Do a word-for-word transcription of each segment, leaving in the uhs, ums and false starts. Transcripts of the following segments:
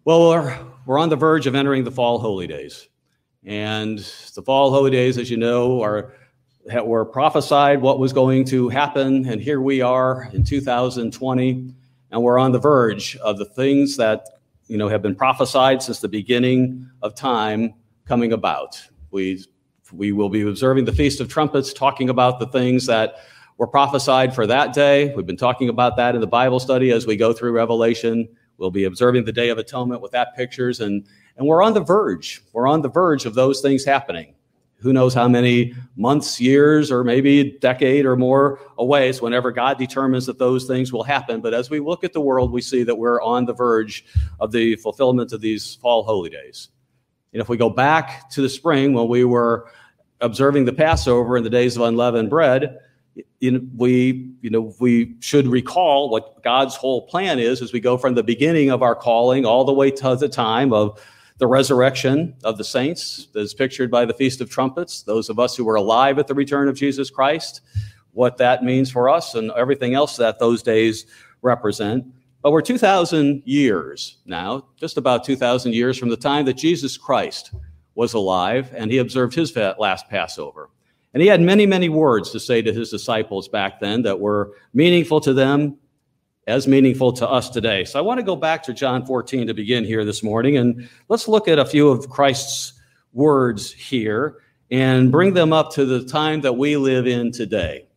Well, we're, we're on the verge of entering the fall holy days. And the fall holy days, as you know, are were prophesied what was going to happen. And here we are in two thousand twenty, and we're on the verge of the things that, you know, have been prophesied since the beginning of time coming about. We, we will be observing the Feast of Trumpets, talking about the things that were prophesied for that day. We've been talking about that in the Bible study as we go through Revelation. We'll be observing the Day of Atonement with that pictures, and, and we're on the verge. We're on the verge of those things happening. Who knows how many months, years, or maybe a decade or more away is whenever God determines that those things will happen. But as we look at the world, we see that we're on the verge of the fulfillment of these fall holy days. And if we go back to the spring when we were observing the Passover and the days of unleavened bread, You know, we, you know, we should recall what God's whole plan is as we go from the beginning of our calling all the way to the time of the resurrection of the saints, as pictured by the Feast of Trumpets, those of us who were alive at the return of Jesus Christ, what that means for us and everything else that those days represent. But we're two thousand years now, just about two thousand years from the time that Jesus Christ was alive and he observed his last Passover. And he had many, many words to say to his disciples back then that were meaningful to them, as meaningful to us today. So I want to go back to John fourteen to begin here this morning, and let's look at a few of Christ's words here and bring them up to the time that we live in today.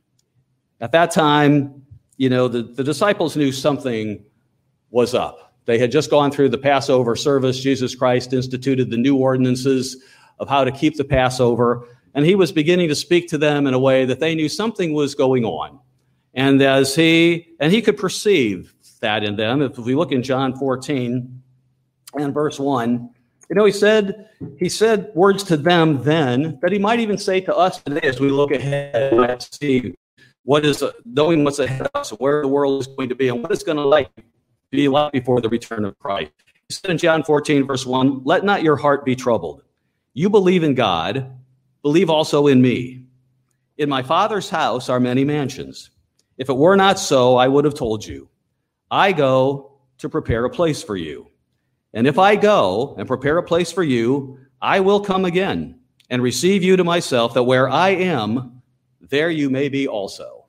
At that time, you know, the, the disciples knew something was up. They had just gone through the Passover service. Jesus Christ instituted the new ordinances of how to keep the Passover. And he was beginning to speak to them in a way that they knew something was going on. And as he, and he could perceive that in them. If we look in John fourteen and verse one, you know, he said, he said words to them then that he might even say to us today as we look ahead and see what is, knowing what's ahead of us, where the world is going to be and what it's going to like, be like before the return of Christ. He said in John fourteen, verse one, "Let not your heart be troubled. You believe in God, believe also in me. In my Father's house are many mansions. If it were not so, I would have told you. I go to prepare a place for you. And if I go and prepare a place for you, I will come again and receive you to myself, that where I am, there you may be also."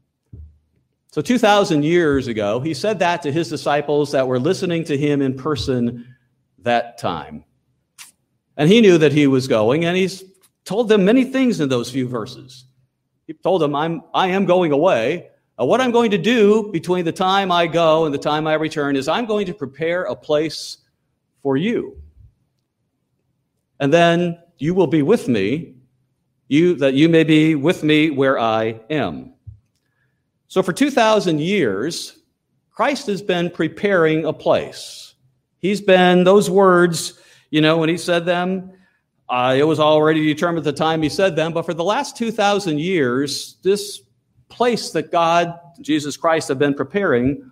So two thousand years ago, he said that to his disciples that were listening to him in person that time. And he knew that he was going, and he's told them many things in those few verses. He told them, I'm, I am going away. Uh, what I'm going to do between the time I go and the time I return is I'm going to prepare a place for you. And then you will be with me, you that you may be with me where I am. So for two thousand years, Christ has been preparing a place. He's been, those words, you know, when he said them, Uh, it was already determined at the time he said them, but for the last two thousand years, this place that God, Jesus Christ, have been preparing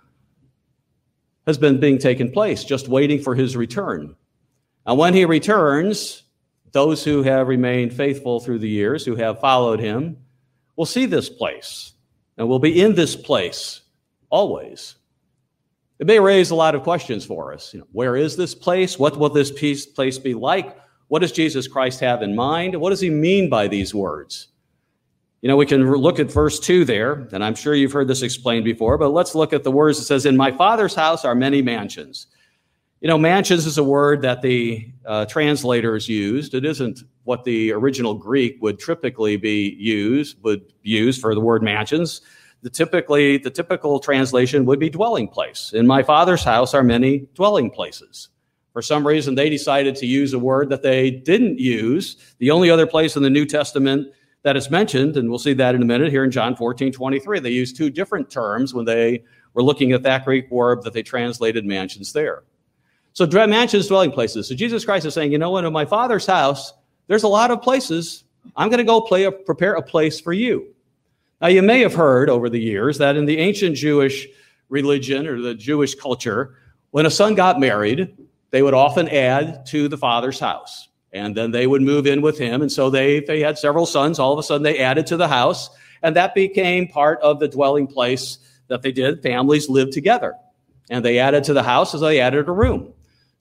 has been being taken place, just waiting for his return. And when he returns, those who have remained faithful through the years, who have followed him, will see this place and will be in this place always. It may raise a lot of questions for us. You know, where is this place? What will this place be like? What does Jesus Christ have in mind? What does he mean by these words? You know, we can look at verse two there, and I'm sure you've heard this explained before, but let's look at the words. It says, "In my Father's house are many mansions." You know, mansions is a word that the uh, translators used. It isn't what the original Greek would typically be used, would use for the word mansions. The typically, the typical translation would be dwelling place. In my Father's house are many dwelling places. For some reason, they decided to use a word that they didn't use. The only other place in the New Testament that is mentioned, and we'll see that in a minute here in John fourteen twenty-three, they used two different terms when they were looking at that Greek word that they translated mansions there. So mansions, dwelling places. So Jesus Christ is saying, you know what, in my Father's house, there's a lot of places. I'm going to go play a, prepare a place for you. Now, you may have heard over the years that in the ancient Jewish religion or the Jewish culture, when a son got married, they would often add to the father's house, and then they would move in with him. And so they, they had several sons. All of a sudden, they added to the house, and that became part of the dwelling place that they did. Families lived together, and they added to the house as they added a room.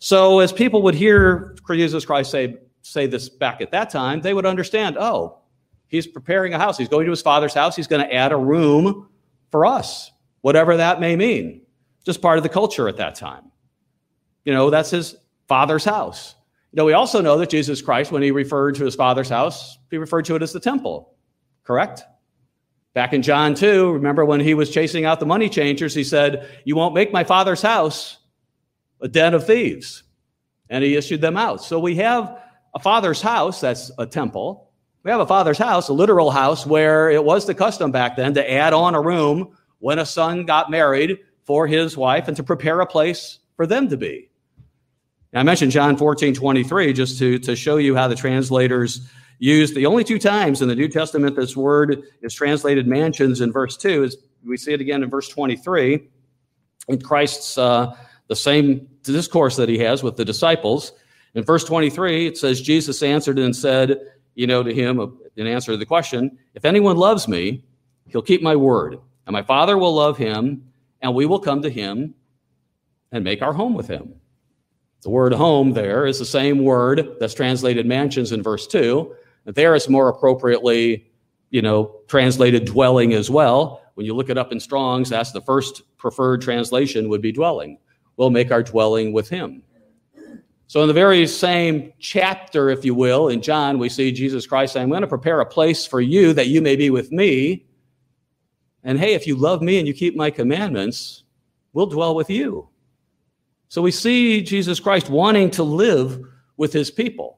So as people would hear Jesus Christ say, say this back at that time, they would understand, oh, he's preparing a house. He's going to his Father's house. He's going to add a room for us, whatever that may mean. Just part of the culture at that time. You know, that's his Father's house. You know, we also know that Jesus Christ, when he referred to his Father's house, he referred to it as the temple, correct? Back in John two, remember when he was chasing out the money changers, he said, you won't make my Father's house a den of thieves. And he issued them out. So we have a Father's house, that's a temple. We have a Father's house, a literal house, where it was the custom back then to add on a room when a son got married for his wife and to prepare a place for them to be. Now, I mentioned John fourteen twenty-three just to, to show you how the translators use the only two times in the New Testament this word is translated mansions in verse two. Is we see it again in verse twenty-three. In Christ's, uh, the same discourse that he has with the disciples. In verse twenty-three, it says, Jesus answered and said, you know, to him, in answer to the question, if anyone loves me, he'll keep my word, and my Father will love him, and we will come to him and make our home with him. The word home there is the same word that's translated mansions in verse two. There it's more appropriately, you know, translated dwelling as well. When you look it up in Strong's, that's the first preferred translation would be dwelling. We'll make our dwelling with him. So in the very same chapter, if you will, in John, we see Jesus Christ saying, I'm going to prepare a place for you that you may be with me. And hey, if you love me and you keep my commandments, we'll dwell with you. So we see Jesus Christ wanting to live with his people.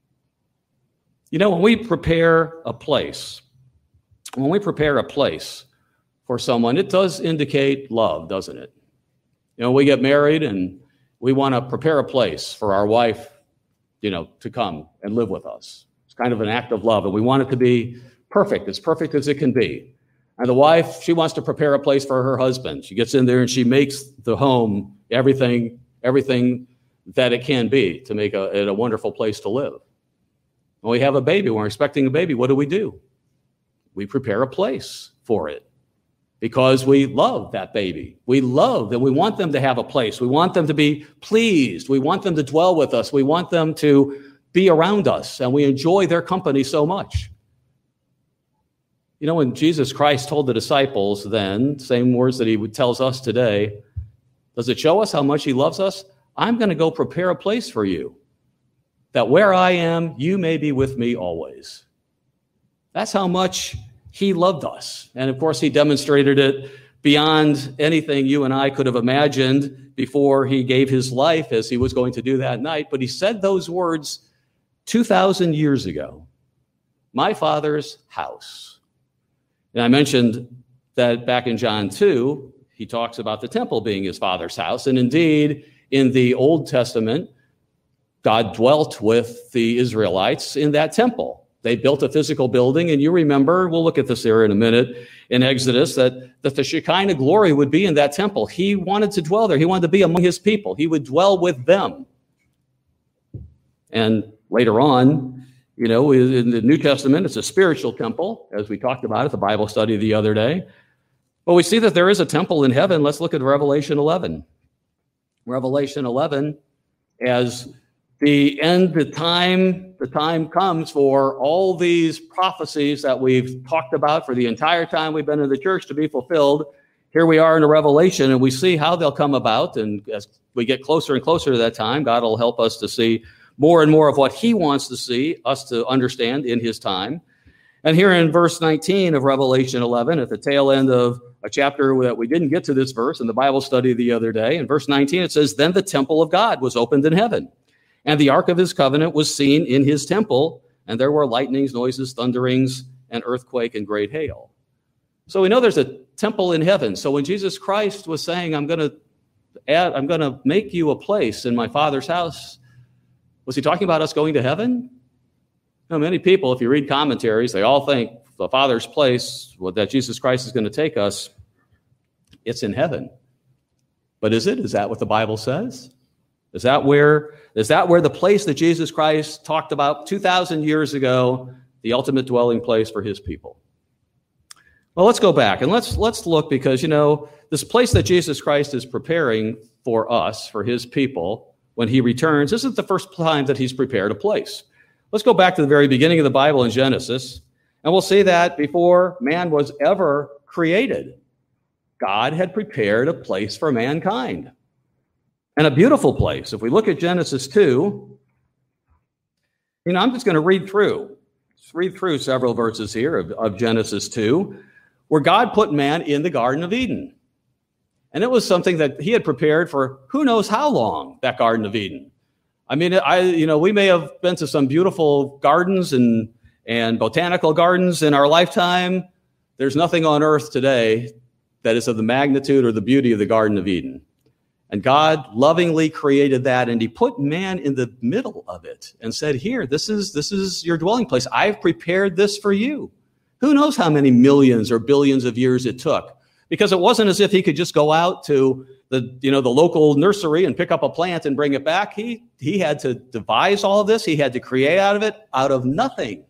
You know, when we prepare a place, when we prepare a place for someone, it does indicate love, doesn't it? You know, we get married and we want to prepare a place for our wife, you know, to come and live with us. It's kind of an act of love, and we want it to be perfect, as perfect as it can be. And the wife, she wants to prepare a place for her husband. She gets in there and she makes the home everything, everything that it can be to make a, it a wonderful place to live. When we have a baby, when we're expecting a baby, what do we do? We prepare a place for it because we love that baby. We love and we want them to have a place. We want them to be pleased. We want them to dwell with us. We want them to be around us, and we enjoy their company so much. You know, when Jesus Christ told the disciples then, same words that he tells us today, does it show us how much he loves us? I'm going to go prepare a place for you, that where I am, you may be with me always. That's how much he loved us. And of course, he demonstrated it beyond anything you and I could have imagined before he gave his life, as he was going to do that night. But he said those words two thousand years ago, my Father's house. And I mentioned that back in John two, he talks about the temple being his Father's house. And indeed, in the Old Testament, God dwelt with the Israelites in that temple. They built a physical building, and you remember, we'll look at this here in a minute, in Exodus, that, that the Shekinah glory would be in that temple. He wanted to dwell there. He wanted to be among his people. He would dwell with them. And later on, you know, in the New Testament, it's a spiritual temple, as we talked about at the Bible study the other day. But we see that there is a temple in heaven. Let's look at Revelation eleven. Revelation eleven, as the end, the time, the time comes for all these prophecies that we've talked about for the entire time we've been in the church to be fulfilled. Here we are in a Revelation, and we see how they'll come about. And as we get closer and closer to that time, God will help us to see more and more of what he wants to see us to understand in his time. And here in verse nineteen of Revelation eleven, at the tail end of a chapter that we didn't get to this verse in the Bible study the other day, in verse nineteen, it says, then the temple of God was opened in heaven, and the ark of his covenant was seen in his temple, and there were lightnings, noises, thunderings, and earthquake, and great hail. So we know there's a temple in heaven. So when Jesus Christ was saying, I'm going to add, I'm going to make you a place in my Father's house, was he talking about us going to heaven? You know, many people, if you read commentaries, they all think the Father's place, well, that Jesus Christ is going to take us, it's in heaven. But is it? Is that what the Bible says? Is that where, is that where the place that Jesus Christ talked about two thousand years ago, the ultimate dwelling place for his people? Well, let's go back and let's let's look, because, you know, this place that Jesus Christ is preparing for us, for his people, when he returns, this is the first time that he's prepared a place. Let's go back to the very beginning of the Bible in Genesis, and we'll see that before man was ever created, God had prepared a place for mankind, and a beautiful place. If we look at Genesis two, you know, I'm just going to read through, just read through several verses here of, of Genesis two, where God put man in the Garden of Eden. And it was something that he had prepared for who knows how long, that Garden of Eden. I mean, I, you know, we may have been to some beautiful gardens and, and botanical gardens in our lifetime. There's nothing on earth today that is of the magnitude or the beauty of the Garden of Eden. And God lovingly created that, and he put man in the middle of it and said, here, this is, this is your dwelling place. I've prepared this for you. Who knows how many millions or billions of years it took? Because it wasn't as if he could just go out to the, you know, the local nursery and pick up a plant and bring it back. He, he had to devise all of this. He had to create out of it, out of nothing.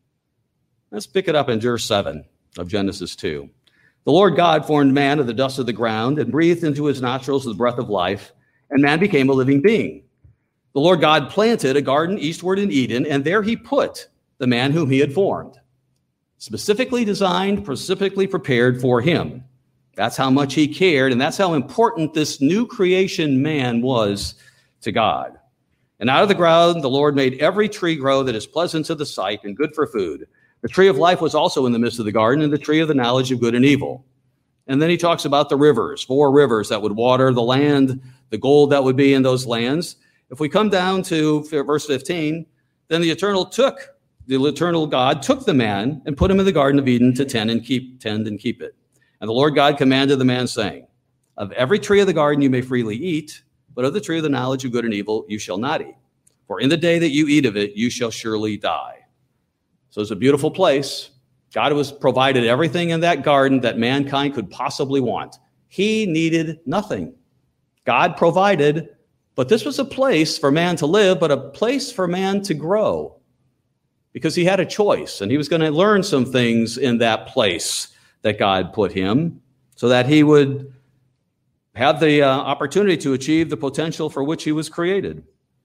Let's pick it up in verse seven of Genesis two. The Lord God formed man of the dust of the ground and breathed into his nostrils the breath of life, and man became a living being. The Lord God planted a garden eastward in Eden, and there he put the man whom he had formed, specifically designed, specifically prepared for him. That's how much he cared, and that's how important this new creation man was to God. And out of the ground the Lord made every tree grow that is pleasant to the sight and good for food. The tree of life was also in the midst of the garden, and the tree of the knowledge of good and evil. And then he talks about the rivers, four rivers that would water the land, the gold that would be in those lands. If we come down to verse fifteen, then the eternal took, the eternal God took the man and put him in the Garden of Eden to tend and keep, tend and keep it. And the Lord God commanded the man, saying, of every tree of the garden you may freely eat, but of the tree of the knowledge of good and evil you shall not eat. For in the day that you eat of it, you shall surely die. So it's a beautiful place. God has provided everything in that garden that mankind could possibly want. He needed nothing. God provided, but this was a place for man to live, but a place for man to grow, because he had a choice, and he was going to learn some things in that place that God put him, so that he would have the uh, opportunity to achieve the potential for which he was created.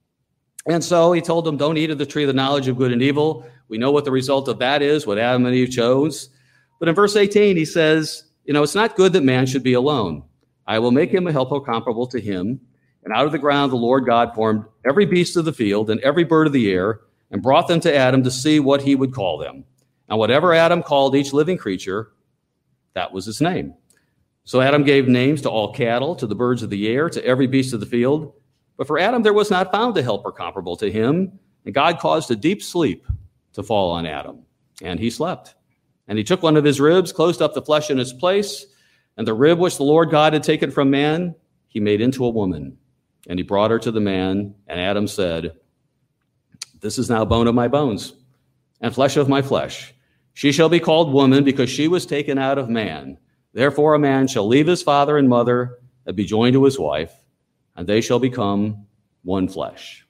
And so he told them, don't eat of the tree of the knowledge of good and evil. We know what the result of that is, what Adam and Eve chose. But in verse eighteen, he says, you know, it's not good that man should be alone. I will make him a helper comparable to him. And out of the ground the Lord God formed every beast of the field and every bird of the air, and brought them to Adam to see what he would call them. And whatever Adam called each living creature, that was his name. So Adam gave names to all cattle, to the birds of the air, to every beast of the field. But for Adam there was not found a helper comparable to him. And God caused a deep sleep to fall on Adam, and he slept. And he took one of his ribs, closed up the flesh in its place, and the rib which the Lord God had taken from man, he made into a woman. And he brought her to the man, and Adam said, this is now bone of my bones and flesh of my flesh. She shall be called woman, because she was taken out of man. Therefore a man shall leave his father and mother and be joined to his wife, and they shall become one flesh.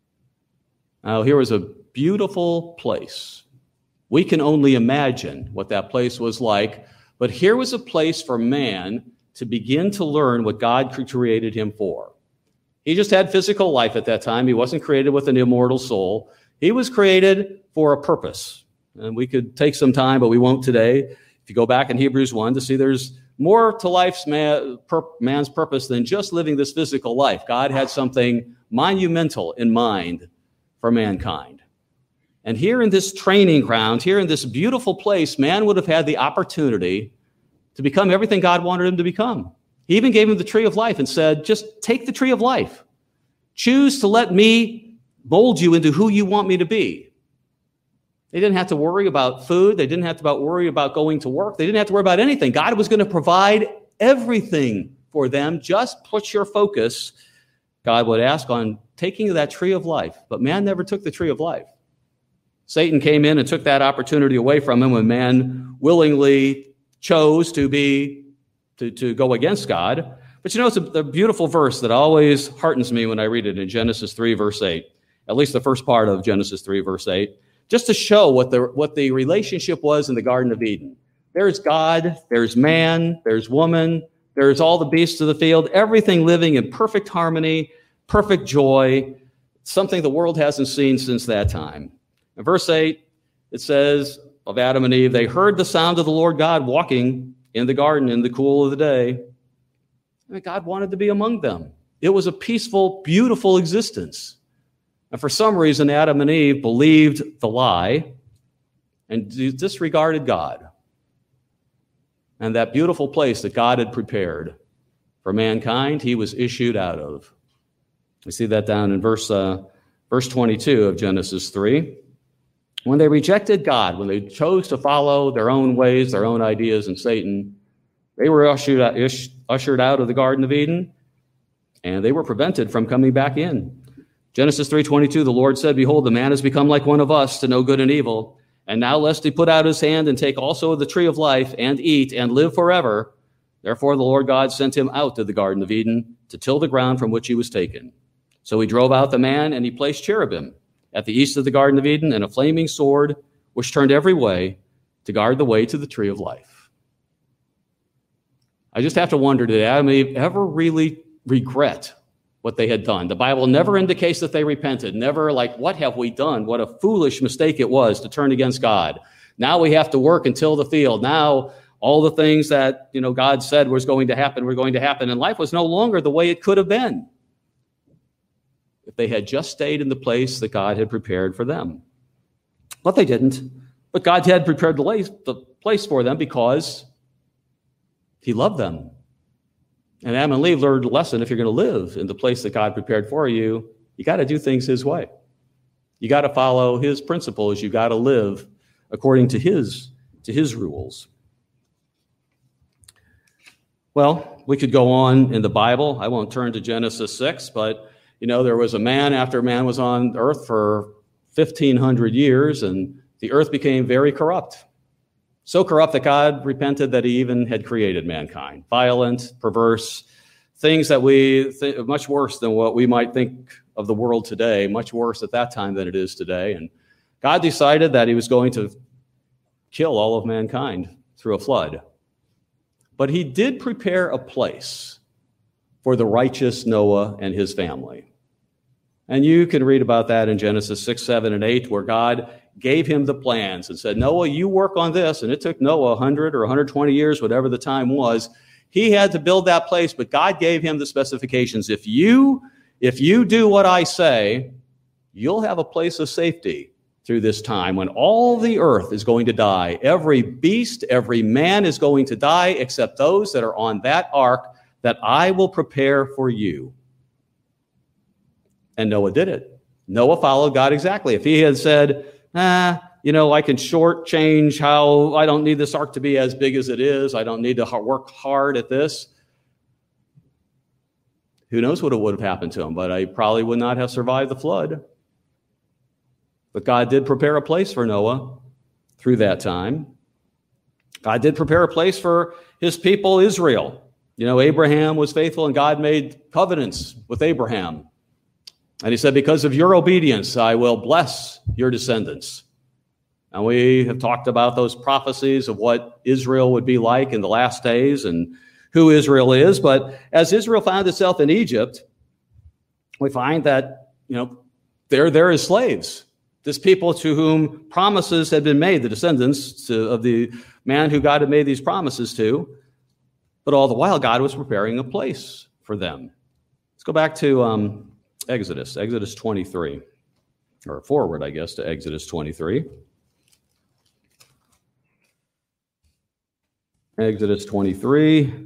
Now here was a beautiful place. We can only imagine what that place was like, but here was a place for man to begin to learn what God created him for. He just had physical life at that time. He wasn't created with an immortal soul. He was created for a purpose. And we could take some time, but we won't today. If you go back in Hebrews one to see there's more to life's man, per, man's purpose than just living this physical life. God had something monumental in mind for mankind. And here in this training ground, here in this beautiful place, man would have had the opportunity to become everything God wanted him to become. He even gave him the tree of life and said, just take the tree of life. Choose to let me mold you into who you want me to be. They didn't have to worry about food. They didn't have to worry about going to work. They didn't have to worry about anything. God was going to provide everything for them. Just put your focus, God would ask, on taking that tree of life. But man never took the tree of life. Satan came in and took that opportunity away from him when man willingly chose to be to, to go against God. But you know, it's a, a beautiful verse that always heartens me when I read it in Genesis three, verse eight, at least the first part of Genesis three, verse eight, just to show what the, what the relationship was in the Garden of Eden. There's God, there's man, there's woman, there's all the beasts of the field, everything living in perfect harmony. perfect joy, something the world hasn't seen since that time. In verse eight, it says of Adam and Eve, they heard the sound of the Lord God walking in the garden in the cool of the day. I mean, God wanted to be among them. It was a peaceful, beautiful existence. And for some reason, Adam and Eve believed the lie and disregarded God and that beautiful place that God had prepared for mankind, he was issued out of. We see that down in verse, uh, verse twenty-two of Genesis three. When they rejected God, when they chose to follow their own ways, their own ideas, and Satan, they were ushered out, ushered out of the Garden of Eden, and they were prevented from coming back in. Genesis three twenty-two, the Lord said, behold, the man has become like one of us to know good and evil. And now lest he put out his hand and take also of the tree of life and eat and live forever. Therefore the Lord God sent him out of the Garden of Eden to till the ground from which he was taken. So he drove out the man, and he placed cherubim at the east of the Garden of Eden, and a flaming sword which turned every way to guard the way to the tree of life. I just have to wonder, did Adam and Eve ever really regret what they had done? The Bible never indicates that they repented, never like, what have we done? What a foolish mistake it was to turn against God. Now we have to work and till the field. Now all the things that, you know, God said was going to happen were going to happen, and life was no longer the way it could have been if they had just stayed in the place that God had prepared for them. But they didn't. But God had prepared the place for them because he loved them. And Adam and Eve learned a lesson. If you're going to live in the place that God prepared for you, you got to do things his way. You got to follow his principles. You got to live according to his, to his rules. Well, we could go on in the Bible. I won't turn to Genesis six, but you know, there was a man after man was on earth for fifteen hundred years, and the earth became very corrupt. So corrupt that God repented that he even had created mankind. Violent, perverse, things that we think much worse than what we might think of the world today, much worse at that time than it is today. And God decided that he was going to kill all of mankind through a flood. But he did prepare a place for the righteous Noah and his family. And you can read about that in Genesis six, seven, and eight, where God gave him the plans and said, Noah, you work on this. And it took Noah one hundred or one hundred twenty years, whatever the time was. He had to build that place, but God gave him the specifications. If you, if you do what I say, you'll have a place of safety through this time when all the earth is going to die. Every beast, every man is going to die except those that are on that ark that I will prepare for you. And Noah did it. Noah followed God exactly. If he had said, ah, you know, I can shortchange how I don't need this ark to be as big as it is. I don't need to work hard at this. Who knows what would have happened to him, but I probably would not have survived the flood. But God did prepare a place for Noah through that time. God did prepare a place for his people, Israel. You know, Abraham was faithful, and God made covenants with Abraham. And he said, because of your obedience, I will bless your descendants. And we have talked about those prophecies of what Israel would be like in the last days and who Israel is. But as Israel found itself in Egypt, we find that, you know, they're there as slaves. This people to whom promises had been made, the descendants to, of the man who God had made these promises to. But all the while, God was preparing a place for them. Let's go back to um, Exodus, Exodus twenty-three, or forward, I guess, to Exodus twenty-three. Exodus twenty-three.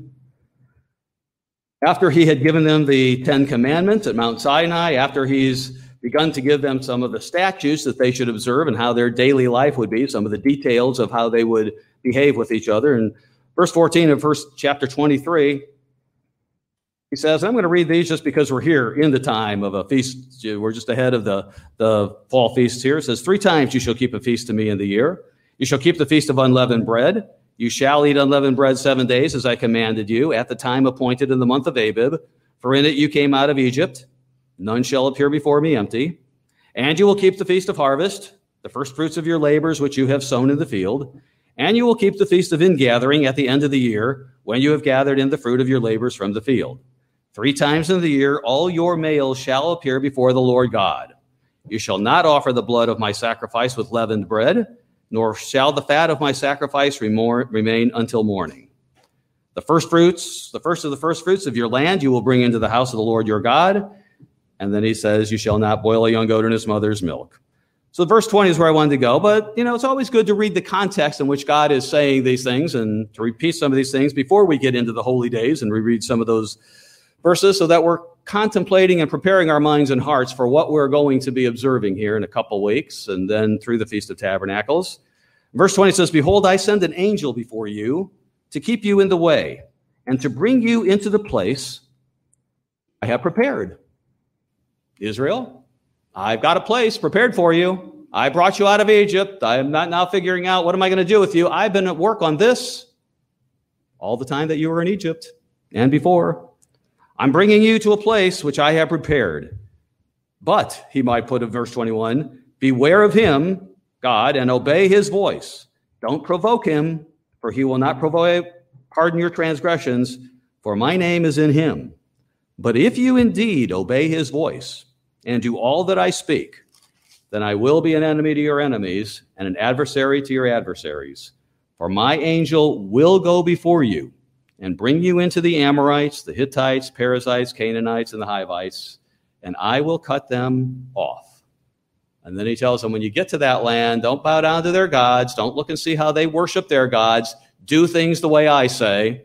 After he had given them the Ten Commandments at Mount Sinai, after he's begun to give them some of the statutes that they should observe and how their daily life would be, some of the details of how they would behave with each other. And verse fourteen of first chapter twenty-three, he says, I'm going to read these just because we're here in the time of a feast. We're just ahead of the, the fall feasts here. It says, three times you shall keep a feast to me in the year. You shall keep the feast of unleavened bread. You shall eat unleavened bread seven days as I commanded you at the time appointed in the month of Abib. For in it you came out of Egypt. None shall appear before me empty. And you will keep the feast of harvest, the first fruits of your labors which you have sown in the field. And you will keep the feast of ingathering at the end of the year, when you have gathered in the fruit of your labors from the field. Three times in the year, all your males shall appear before the Lord God. You shall not offer the blood of my sacrifice with leavened bread, nor shall the fat of my sacrifice remain until morning. The first fruits, the first of the first fruits of your land, you will bring into the house of the Lord your God. And then he says, you shall not boil a young goat in his mother's milk. So verse twenty is where I wanted to go. But, you know, it's always good to read the context in which God is saying these things and to repeat some of these things before we get into the holy days and reread some of those verses so that we're contemplating and preparing our minds and hearts for what we're going to be observing here in a couple weeks and then through the Feast of Tabernacles. Verse twenty says, behold, I send an angel before you to keep you in the way and to bring you into the place I have prepared. Israel, I've got a place prepared for you. I brought you out of Egypt. I am not now figuring out what am I going to do with you. I've been at work on this all the time that you were in Egypt and before. I'm bringing you to a place which I have prepared. But, he might put in verse twenty-one, beware of him, God, and obey his voice. Don't provoke him, for he will not provoke, pardon your transgressions, for my name is in him. But if you indeed obey his voice and do all that I speak, then I will be an enemy to your enemies and an adversary to your adversaries. For my angel will go before you and bring you into the Amorites, the Hittites, Perizzites, Canaanites, and the Hivites, and I will cut them off. And then he tells them, when you get to that land, don't bow down to their gods. Don't look and see how they worship their gods. Do things the way I say.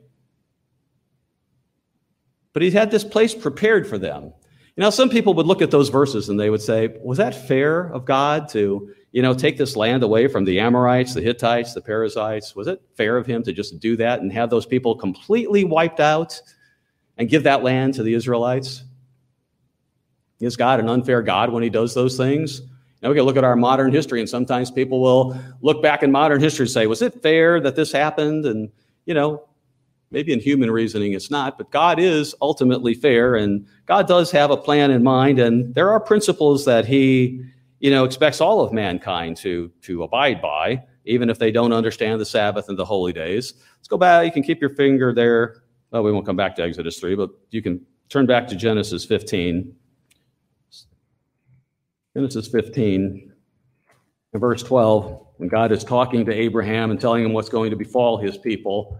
But he had this place prepared for them. You know, some people would look at those verses and they would say, was that fair of God to, you know, take this land away from the Amorites, the Hittites, the Perizzites? Was it fair of him to just do that and have those people completely wiped out and give that land to the Israelites? Is God an unfair God when he does those things? Now we can look at our modern history, and sometimes people will look back in modern history and say, was it fair that this happened? And, you know, maybe in human reasoning it's not, but God is ultimately fair, and God does have a plan in mind, and there are principles that he, you know, expects all of mankind to, to abide by, even if they don't understand the Sabbath and the holy days. Let's go back. You can keep your finger there. Well, we won't come back to Exodus three, but you can turn back to Genesis fifteen. Genesis fifteen, in verse twelve, when God is talking to Abraham and telling him what's going to befall his people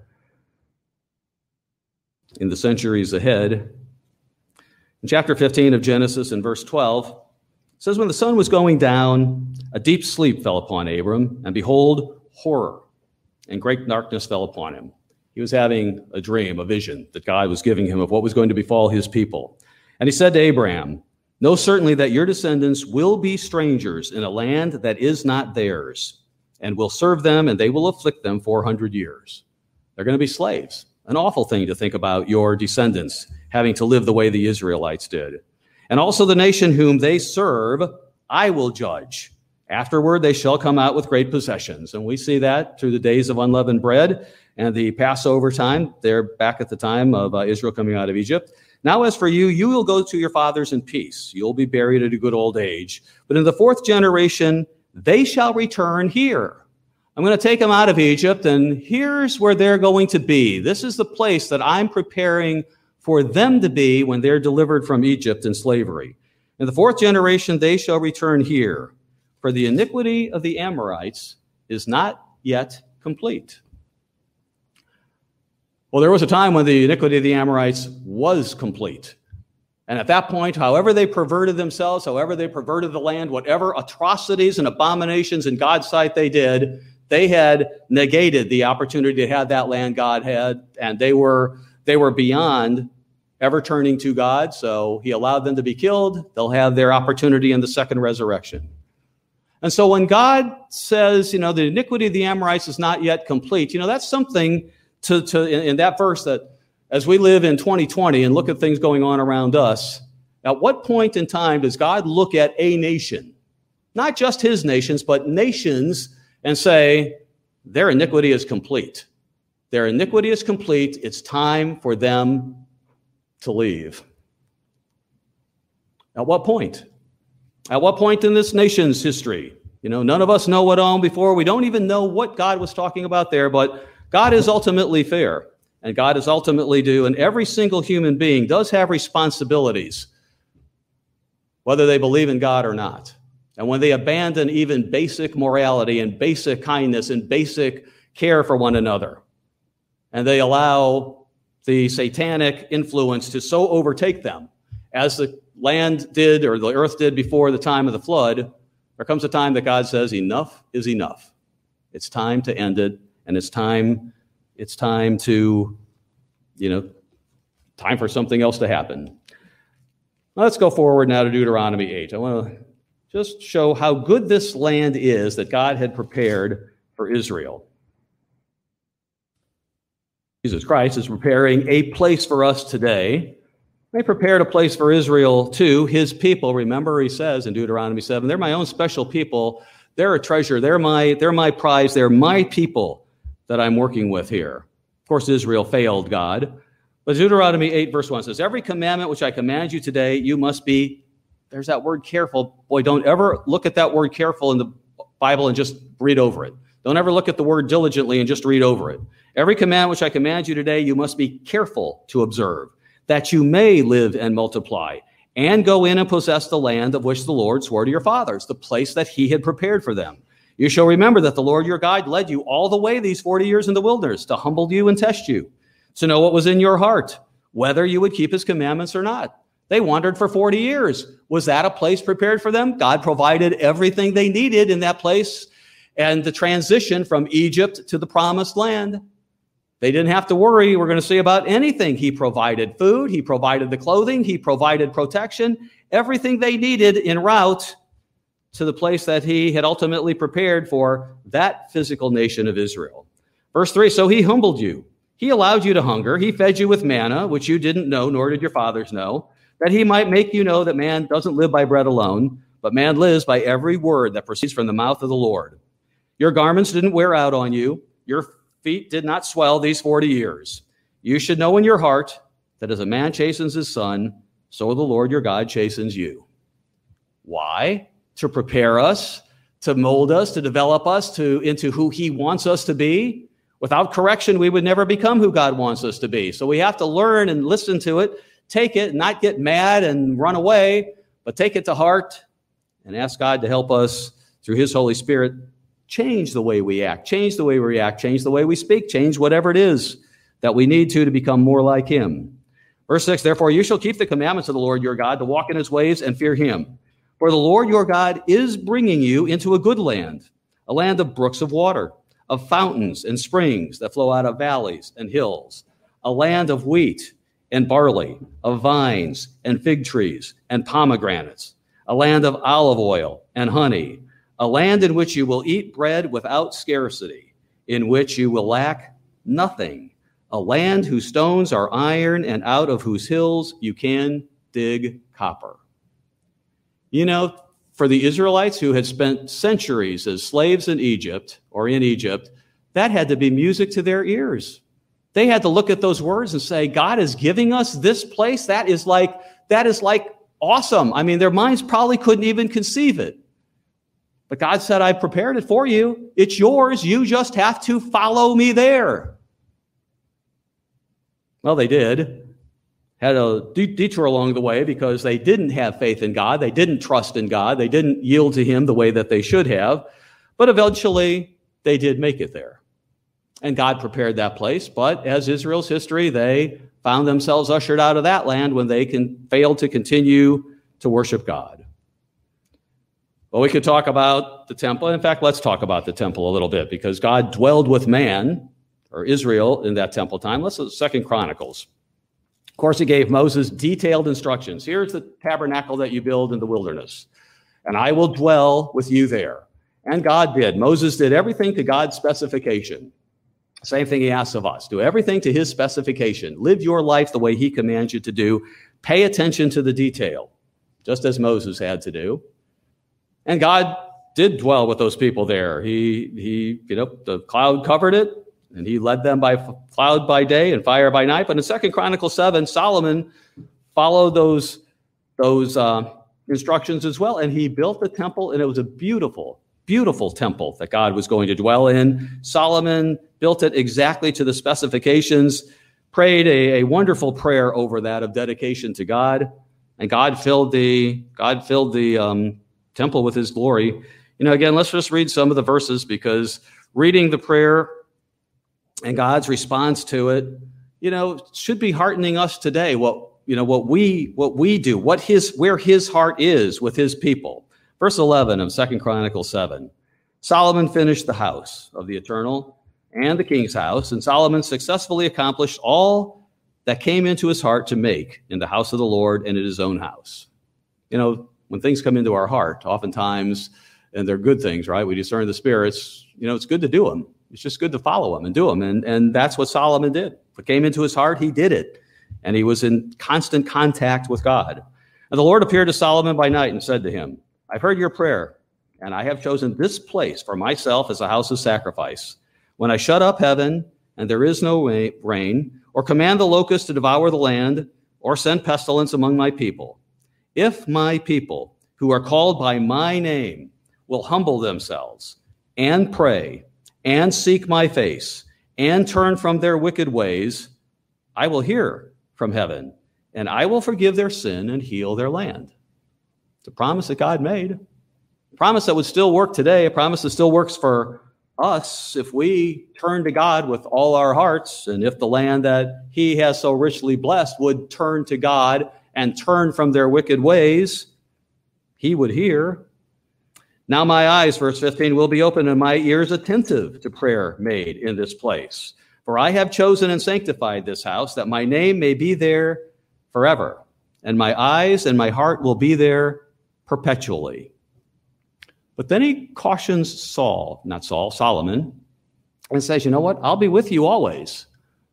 in the centuries ahead. In chapter fifteen of Genesis, in verse twelve, it says, when the sun was going down, a deep sleep fell upon Abram, and behold, horror and great darkness fell upon him. He was having a dream, a vision that God was giving him of what was going to befall his people. And he said to Abraham, know certainly that your descendants will be strangers in a land that is not theirs, and will serve them, and they will afflict them four hundred years. They're going to be slaves. An awful thing to think about your descendants having to live the way the Israelites did. And also the nation whom they serve, I will judge. Afterward, they shall come out with great possessions. And we see that through the days of unleavened bread and the Passover time. They're back at the time of uh, Israel coming out of Egypt. Now, as for you, you will go to your fathers in peace. You'll be buried at a good old age. But in the fourth generation, they shall return here. I'm going to take them out of Egypt, and here's where they're going to be. This is the place that I'm preparing for them to be when they're delivered from Egypt in slavery. In the fourth generation, they shall return here, for the iniquity of the Amorites is not yet complete. Well, there was a time when the iniquity of the Amorites was complete. And at that point, however they perverted themselves, however they perverted the land, whatever atrocities and abominations in God's sight they did, they had negated the opportunity to have that land God had, and they were they were beyond ever turning to God, so he allowed them to be killed. They'll have their opportunity in the second resurrection. And so when God says, you know, the iniquity of the Amorites is not yet complete, you know, that's something to, to in, in that verse that as we live in twenty twenty and look at things going on around us, at what point in time does God look at a nation, not just his nations, but nations, and say, their iniquity is complete. Their iniquity is complete. It's time for them to leave. At what point? At what point in this nation's history? You know, none of us know what on before. We don't even know what God was talking about there, but God is ultimately fair. and God is ultimately due, and every single human being does have responsibilities, whether they believe in God or not. And when they abandon even basic morality and basic kindness and basic care for one another, and they allow the satanic influence to so overtake them, as the land did or the earth did before the time of the flood, there comes a time that God says, enough is enough. It's time to end it, and it's time, it's time to, you know, time for something else to happen. Now let's go forward now to Deuteronomy eight. I want to just show how good this land is that God had prepared for Israel. Jesus Christ is preparing a place for us today. He prepared a place for Israel too, his people. Remember, he says in Deuteronomy seven, they're my own special people. They're a treasure. They're my, they're my prize. They're my people that I'm working with here. Of course, Israel failed God. But Deuteronomy eight, verse one says, every commandment which I command you today, you must be, there's that word careful. Boy, don't ever look at that word careful in the Bible and just read over it. Don't ever look at the word diligently and just read over it. Every command which I command you today, you must be careful to observe, that you may live and multiply, and go in and possess the land of which the Lord swore to your fathers, the place that he had prepared for them. You shall remember that the Lord your God led you all the way these forty years in the wilderness to humble you and test you, to know what was in your heart, whether you would keep his commandments or not. They wandered for forty years. Was that a place prepared for them? God provided everything they needed in that place, and the transition from Egypt to the promised land. They didn't have to worry, we're going to see, about anything. He provided food, he provided the clothing, he provided protection, everything they needed en route to the place that he had ultimately prepared for that physical nation of Israel. Verse three, so he humbled you. He allowed you to hunger. He fed you with manna, which you didn't know, nor did your fathers know, that he might make you know that man doesn't live by bread alone, but man lives by every word that proceeds from the mouth of the Lord. Your garments didn't wear out on you. Your feet did not swell these forty years. You should know in your heart that as a man chastens his son, so the Lord your God chastens you. Why? To prepare us, to mold us, to develop us to into who he wants us to be. Without correction, we would never become who God wants us to be. So we have to learn and listen to it, take it, not get mad and run away, but take it to heart and ask God to help us through his Holy Spirit change the way we act, change the way we react, change the way we speak, change whatever it is that we need to to become more like him. Verse six, therefore you shall keep the commandments of the Lord your God, to walk in his ways and fear him. For the Lord your God is bringing you into a good land, a land of brooks of water, of fountains and springs that flow out of valleys and hills, a land of wheat and barley, of vines and fig trees and pomegranates, a land of olive oil and honey, a land in which you will eat bread without scarcity, in which you will lack nothing, a land whose stones are iron and out of whose hills you can dig copper. You know, for the Israelites who had spent centuries as slaves in Egypt or in Egypt, that had to be music to their ears. They had to look at those words and say, God is giving us this place. That is like, that is like awesome. I mean, their minds probably couldn't even conceive it. But God said, I prepared it for you. It's yours. You just have to follow me there. Well, they did. Had a detour along the way because they didn't have faith in God. They didn't trust in God. They didn't yield to him the way that they should have. But eventually, they did make it there. And God prepared that place. But as Israel's history, they found themselves ushered out of that land when they can failed to continue to worship God. Well, we could talk about the temple. In fact, let's talk about the temple a little bit, because God dwelled with man, or Israel, in that temple time. Let's look at Second Chronicles. Of course, he gave Moses detailed instructions. Here's the tabernacle that you build in the wilderness, and I will dwell with you there. And God did. Moses did everything to God's specification. Same thing he asks of us. Do everything to his specification. Live your life the way he commands you to do. Pay attention to the detail, just as Moses had to do. And God did dwell with those people there. He, he, you know, the cloud covered it, and he led them by cloud by day and fire by night. But in Second Chronicles seven, Solomon followed those, those uh, instructions as well, and he built the temple, and it was a beautiful, beautiful temple that God was going to dwell in. Solomon built it exactly to the specifications prayed a, a wonderful prayer over that of dedication to God, and God filled the God filled the um, temple with his glory. You know, again, let's just read some of the verses, because reading the prayer and God's response to it, you know, should be heartening us today. What you know, what we what we do, what his where his heart is with his people. Verse eleven of Second Chronicles seven. Solomon finished the house of the Eternal and the king's house, and Solomon successfully accomplished all that came into his heart to make in the house of the Lord and in his own house. You know, when things come into our heart, oftentimes, and they're good things, right? We discern the spirits. You know, it's good to do them. It's just good to follow them and do them. And, and that's what Solomon did. What came into his heart, he did it. And he was in constant contact with God. And the Lord appeared to Solomon by night and said to him, I've heard your prayer, and I have chosen this place for myself as a house of sacrifice. When I shut up heaven, and there is no rain, or command the locusts to devour the land, or send pestilence among my people, if my people, who are called by my name, will humble themselves and pray and seek my face and turn from their wicked ways, I will hear from heaven, and I will forgive their sin and heal their land. It's a promise that God made. A promise that would still work today. A promise that still works for us if we turn to God with all our hearts, and if the land that he has so richly blessed would turn to God and turn from their wicked ways, he would hear. Now my eyes, verse fifteen, will be open and my ears attentive to prayer made in this place. For I have chosen and sanctified this house, that my name may be there forever, and my eyes and my heart will be there perpetually. But then he cautions Saul, not Saul, Solomon, and says, you know what? I'll be with you always.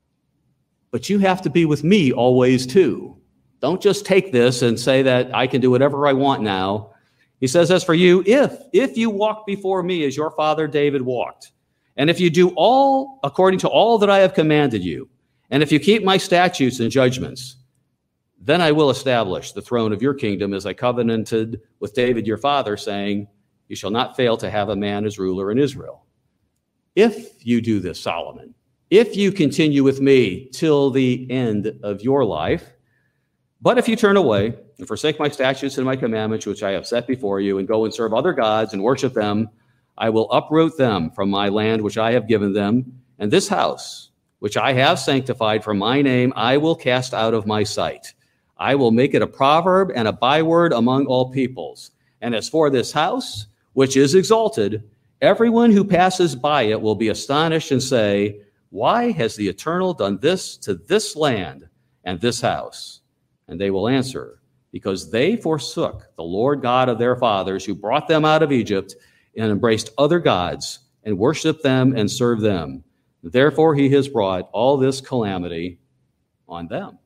But you have to be with me always too. Don't just take this and say that I can do whatever I want now. He says, as for you, if, if you walk before me as your father David walked, and if you do all according to all that I have commanded you, and if you keep my statutes and judgments, then I will establish the throne of your kingdom as I covenanted with David your father, saying, you shall not fail to have a man as ruler in Israel. If you do this, Solomon, if you continue with me till the end of your life, but if you turn away and forsake my statutes and my commandments, which I have set before you, and go and serve other gods and worship them, I will uproot them from my land, which I have given them, and this house, which I have sanctified for my name, I will cast out of my sight. I will make it a proverb and a byword among all peoples. And as for this house, which is exalted, everyone who passes by it will be astonished and say, why has the Eternal done this to this land and this house? And they will answer, because they forsook the Lord God of their fathers, who brought them out of Egypt, and embraced other gods and worshiped them and served them. Therefore he has brought all this calamity on them.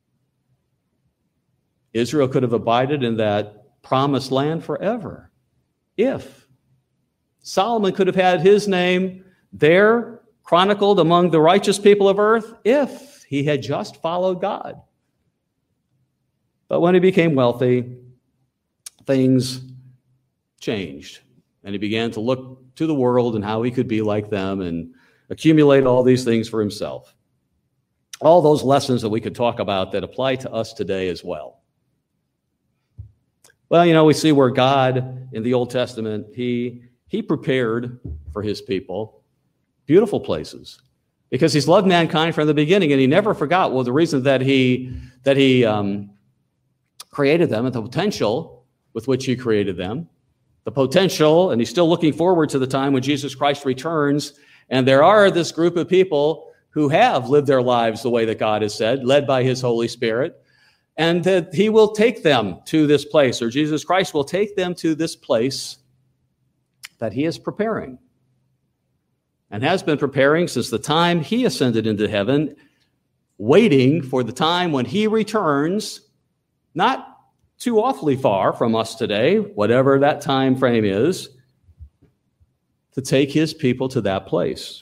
Israel could have abided in that promised land forever if Solomon could have had his name there chronicled among the righteous people of earth if he had just followed God. But when he became wealthy, things changed, and he began to look to the world and how he could be like them and accumulate all these things for himself. All those lessons that we could talk about that apply to us today as well. Well, you know, we see where God in the Old Testament, he, he prepared for his people beautiful places because he's loved mankind from the beginning, and he never forgot, well, the reason that he, that he um, created them and the potential with which he created them, the potential, and he's still looking forward to the time when Jesus Christ returns, and there are this group of people who have lived their lives the way that God has said, led by his Holy Spirit, and that he will take them to this place, or Jesus Christ will take them to this place that he is preparing and has been preparing since the time he ascended into heaven, waiting for the time when he returns, not too awfully far from us today, whatever that time frame is, to take his people to that place.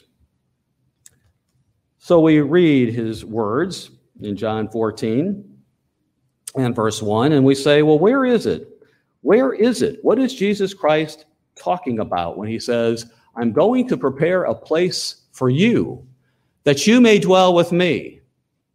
So we read his words in John fourteen and verse one, and we say, well, where is it? Where is it? What is Jesus Christ talking about when he says, I'm going to prepare a place for you, that you may dwell with me?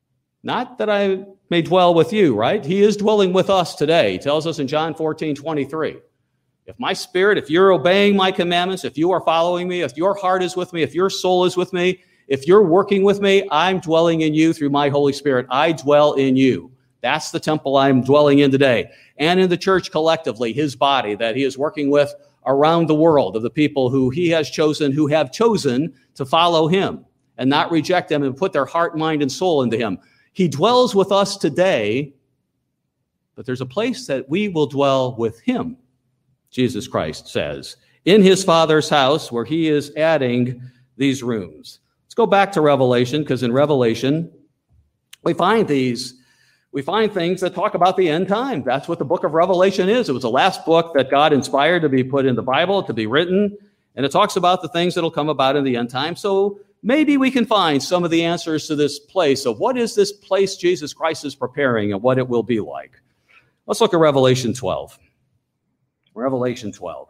Not that I may dwell with you, right? He is dwelling with us today. He tells us in John fourteen twenty-three. If my spirit, if you're obeying my commandments, if you are following me, if your heart is with me, if your soul is with me, if you're working with me, I'm dwelling in you through my Holy Spirit. I dwell in you. That's the temple I'm dwelling in today. And in the church collectively, his body that he is working with around the world of the people who he has chosen, who have chosen to follow him and not reject him and put their heart, mind, and soul into him. He dwells with us today, but there's a place that we will dwell with him, Jesus Christ says, in his Father's house where he is adding these rooms. Let's go back to Revelation, because in Revelation, we find these, we find things that talk about the end time. That's what the book of Revelation is. It was the last book that God inspired to be put in the Bible, to be written, and it talks about the things that will come about in the end time. So maybe we can find some of the answers to this place of what is this place Jesus Christ is preparing and what it will be like. Let's look at Revelation twelve. Revelation twelve.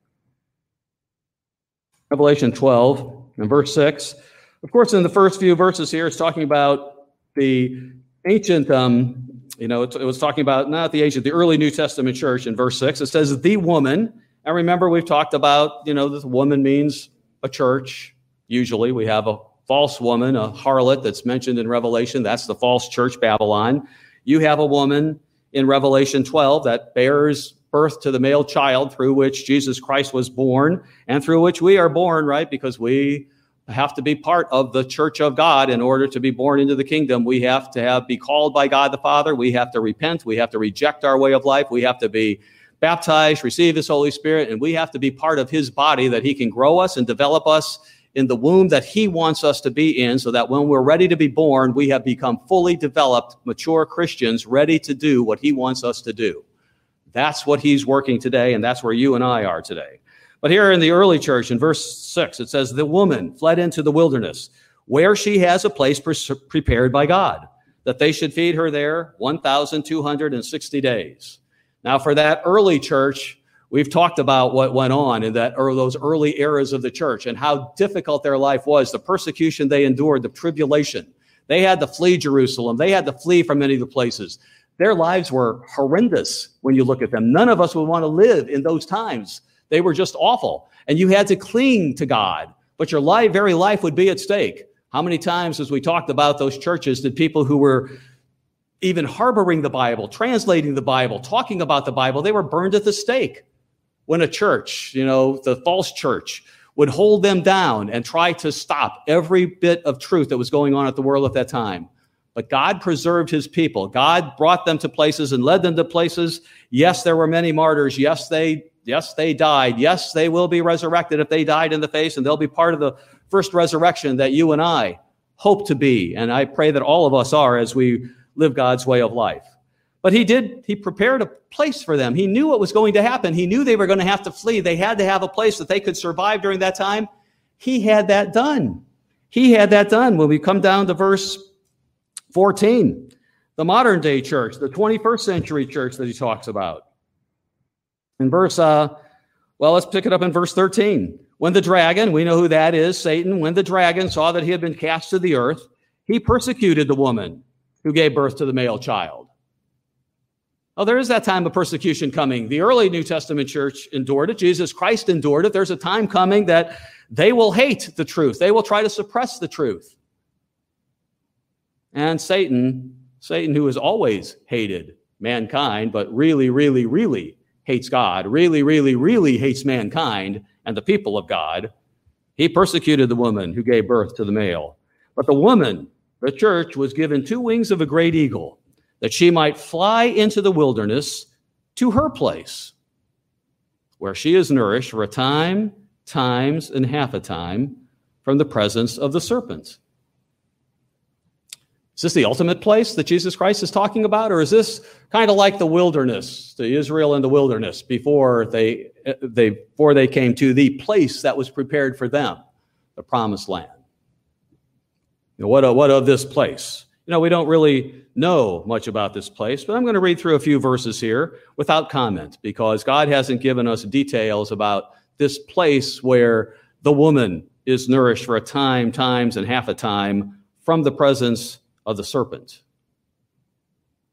Revelation twelve and verse six. Of course, in the first few verses here, it's talking about the ancient, um, you know, it, it was talking about not the ancient, the early New Testament church in verse six. It says the woman. And remember, we've talked about, you know, this woman means a church. Usually we have a false woman, a harlot that's mentioned in Revelation. That's the false church, Babylon. You have a woman in Revelation twelve that bears birth to the male child through which Jesus Christ was born and through which we are born, right? Because we have to be part of the church of God in order to be born into the kingdom. We have to have be called by God the Father. We have to repent. We have to reject our way of life. We have to be baptized, receive his Holy Spirit, and we have to be part of his body that he can grow us and develop us in the womb that he wants us to be in, so that when we're ready to be born, we have become fully developed, mature Christians ready to do what he wants us to do. That's what he's working today, and that's where you and I are today. But here in the early church, in verse six, it says, the woman fled into the wilderness, where she has a place pre- prepared by God, that they should feed her there one thousand two hundred sixty days. Now, for that early church, we've talked about what went on in that or those early eras of the church and how difficult their life was, the persecution they endured, the tribulation. They had to flee Jerusalem. They had to flee from many of the places. Their lives were horrendous when you look at them. None of us would want to live in those times. They were just awful. And you had to cling to God, but your life, very life would be at stake. How many times, as we talked about those churches, did people who were even harboring the Bible, translating the Bible, talking about the Bible, they were burned at the stake when a church, you know, the false church, would hold them down and try to stop every bit of truth that was going on at the world at that time. But God preserved his people. God brought them to places and led them to places. Yes, there were many martyrs. Yes, they yes, they died. Yes, they will be resurrected if they died in the face, and they'll be part of the first resurrection that you and I hope to be. And I pray that all of us are as we live God's way of life. But he did, he prepared a place for them. He knew what was going to happen. He knew they were going to have to flee. They had to have a place that they could survive during that time. He had that done. He had that done. When we come down to verse fourteen, the modern day church, the twenty-first century church that he talks about. In verse, uh, well, let's pick it up in verse thirteen. When the dragon, we know who that is, Satan, when the dragon saw that he had been cast to the earth, he persecuted the woman who gave birth to the male child. Oh, there is that time of persecution coming. The early New Testament church endured it. Jesus Christ endured it. There's a time coming that they will hate the truth. They will try to suppress the truth. And Satan, Satan who has always hated mankind, but really, really, really hates God, really, really, really hates mankind and the people of God, he persecuted the woman who gave birth to the male. But the woman, the church, was given two wings of a great eagle, that she might fly into the wilderness to her place, where she is nourished for a time, times, and half a time from the presence of the serpent. Is this the ultimate place that Jesus Christ is talking about? Or is this kind of like the wilderness, the Israel in the wilderness, before they, they, before they came to the place that was prepared for them, the promised land? You know, what, what of this place? You know, we don't really know much about this place, but I'm going to read through a few verses here without comment, because God hasn't given us details about this place where the woman is nourished for a time, times, and half a time from the presence of the serpent.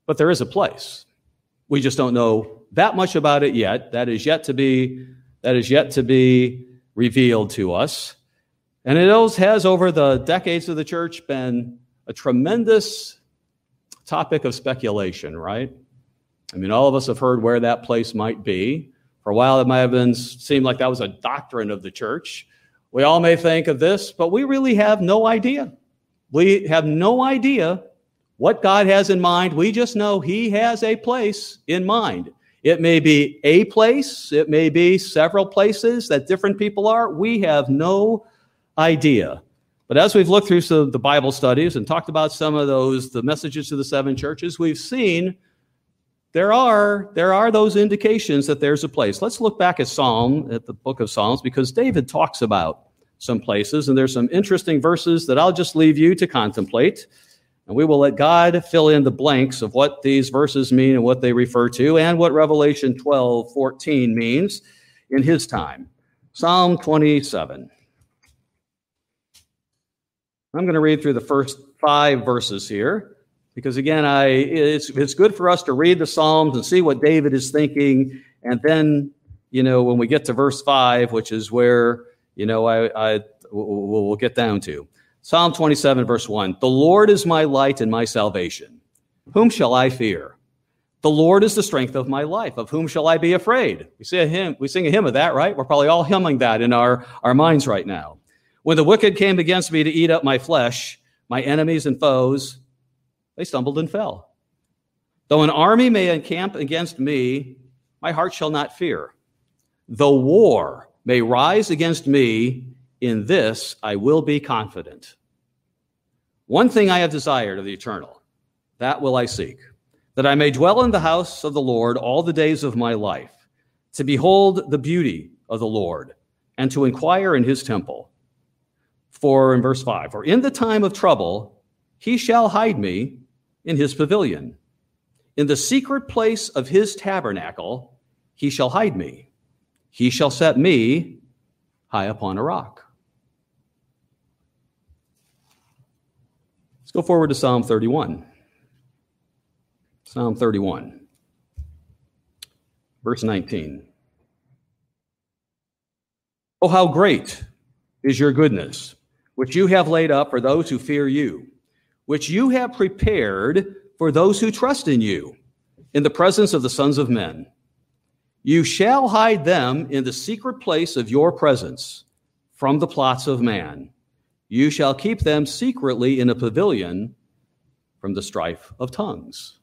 but there is a place. We just don't know that much about it yet. That is yet to be, that is yet to be revealed to us. And it has, over the decades of the church, been a tremendous topic of speculation, right? I mean, all of us have heard where that place might be. For a while, it might have been seemed like that was a doctrine of the church. We all may think of this, but we really have no idea. We have no idea what God has in mind. We just know he has a place in mind. It may be a place. It may be several places that different people are. We have no idea. But as we've looked through some of the Bible studies and talked about some of those, the messages to the seven churches, we've seen there are, there are those indications that there's a place. Let's look back at Psalm, at the book of Psalms, because David talks about some places, and there's some interesting verses that I'll just leave you to contemplate. And we will let God fill in the blanks of what these verses mean and what they refer to, and what Revelation twelve fourteen means in his time. Psalm twenty-seven. I'm going to read through the first five verses here, because again, I it's it's good for us to read the Psalms and see what David is thinking, and then, you know, when we get to verse five, which is where, you know, I, I we'll, we'll get down to. Psalm twenty-seven, verse one, "The Lord is my light and my salvation. Whom shall I fear? The Lord is the strength of my life. Of whom shall I be afraid?" We sing a hymn, we sing a hymn of that, right? We're probably all hymning that in our, our minds right now. "When the wicked came against me to eat up my flesh, my enemies and foes, they stumbled and fell. Though an army may encamp against me, my heart shall not fear. Though war may rise against me, in this I will be confident. One thing I have desired of the eternal, that will I seek, that I may dwell in the house of the Lord all the days of my life, to behold the beauty of the Lord, and to inquire in his temple. For," in verse five, "for in the time of trouble he shall hide me in his pavilion. In the secret place of his tabernacle he shall hide me. He shall set me high upon a rock." Let's go forward to Psalm thirty-one. Psalm thirty-one, verse nineteen. "Oh, how great is your goodness, which you have laid up for those who fear you, which you have prepared for those who trust in you, in the presence of the sons of men. You shall hide them in the secret place of your presence from the plots of man. You shall keep them secretly in a pavilion from the strife of tongues."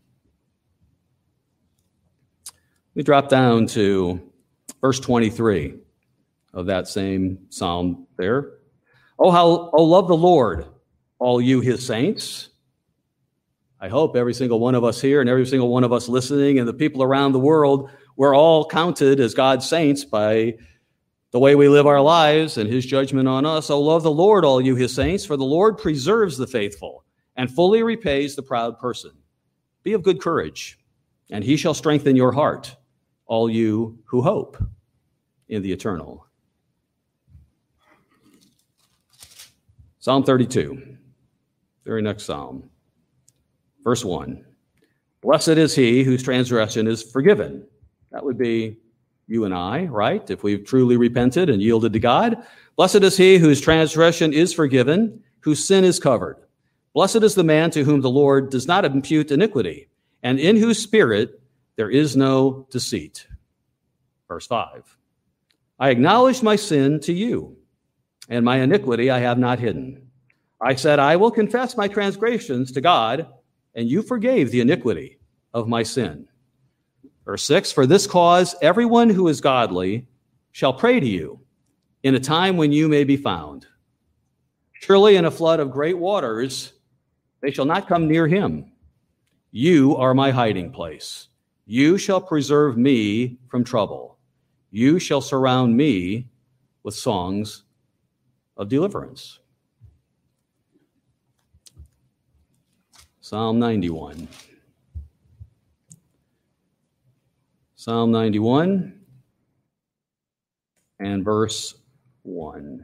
We drop down to verse twenty-three of that same psalm there. "Oh, how, oh, love the Lord, all you his saints." I hope every single one of us here and every single one of us listening and the people around the world, we're all counted as God's saints by the way we live our lives and his judgment on us. "Oh, love the Lord, all you his saints, for the Lord preserves the faithful and fully repays the proud person. Be of good courage, and he shall strengthen your heart, all you who hope in the eternal." Psalm thirty-two, very next psalm, verse one. "Blessed is he whose transgression is forgiven." That would be you and I, right? If we've truly repented and yielded to God. "Blessed is he whose transgression is forgiven, whose sin is covered. Blessed is the man to whom the Lord does not impute iniquity, and in whose spirit there is no deceit." Verse five. "I acknowledged my sin to you, and my iniquity I have not hidden. I said, I will confess my transgressions to God, and you forgave the iniquity of my sin." Verse six, "For this cause everyone who is godly shall pray to you in a time when you may be found. Surely in a flood of great waters they shall not come near him. You are my hiding place. You shall preserve me from trouble. You shall surround me with songs of deliverance." Psalm ninety-one. Psalm ninety-one and verse one.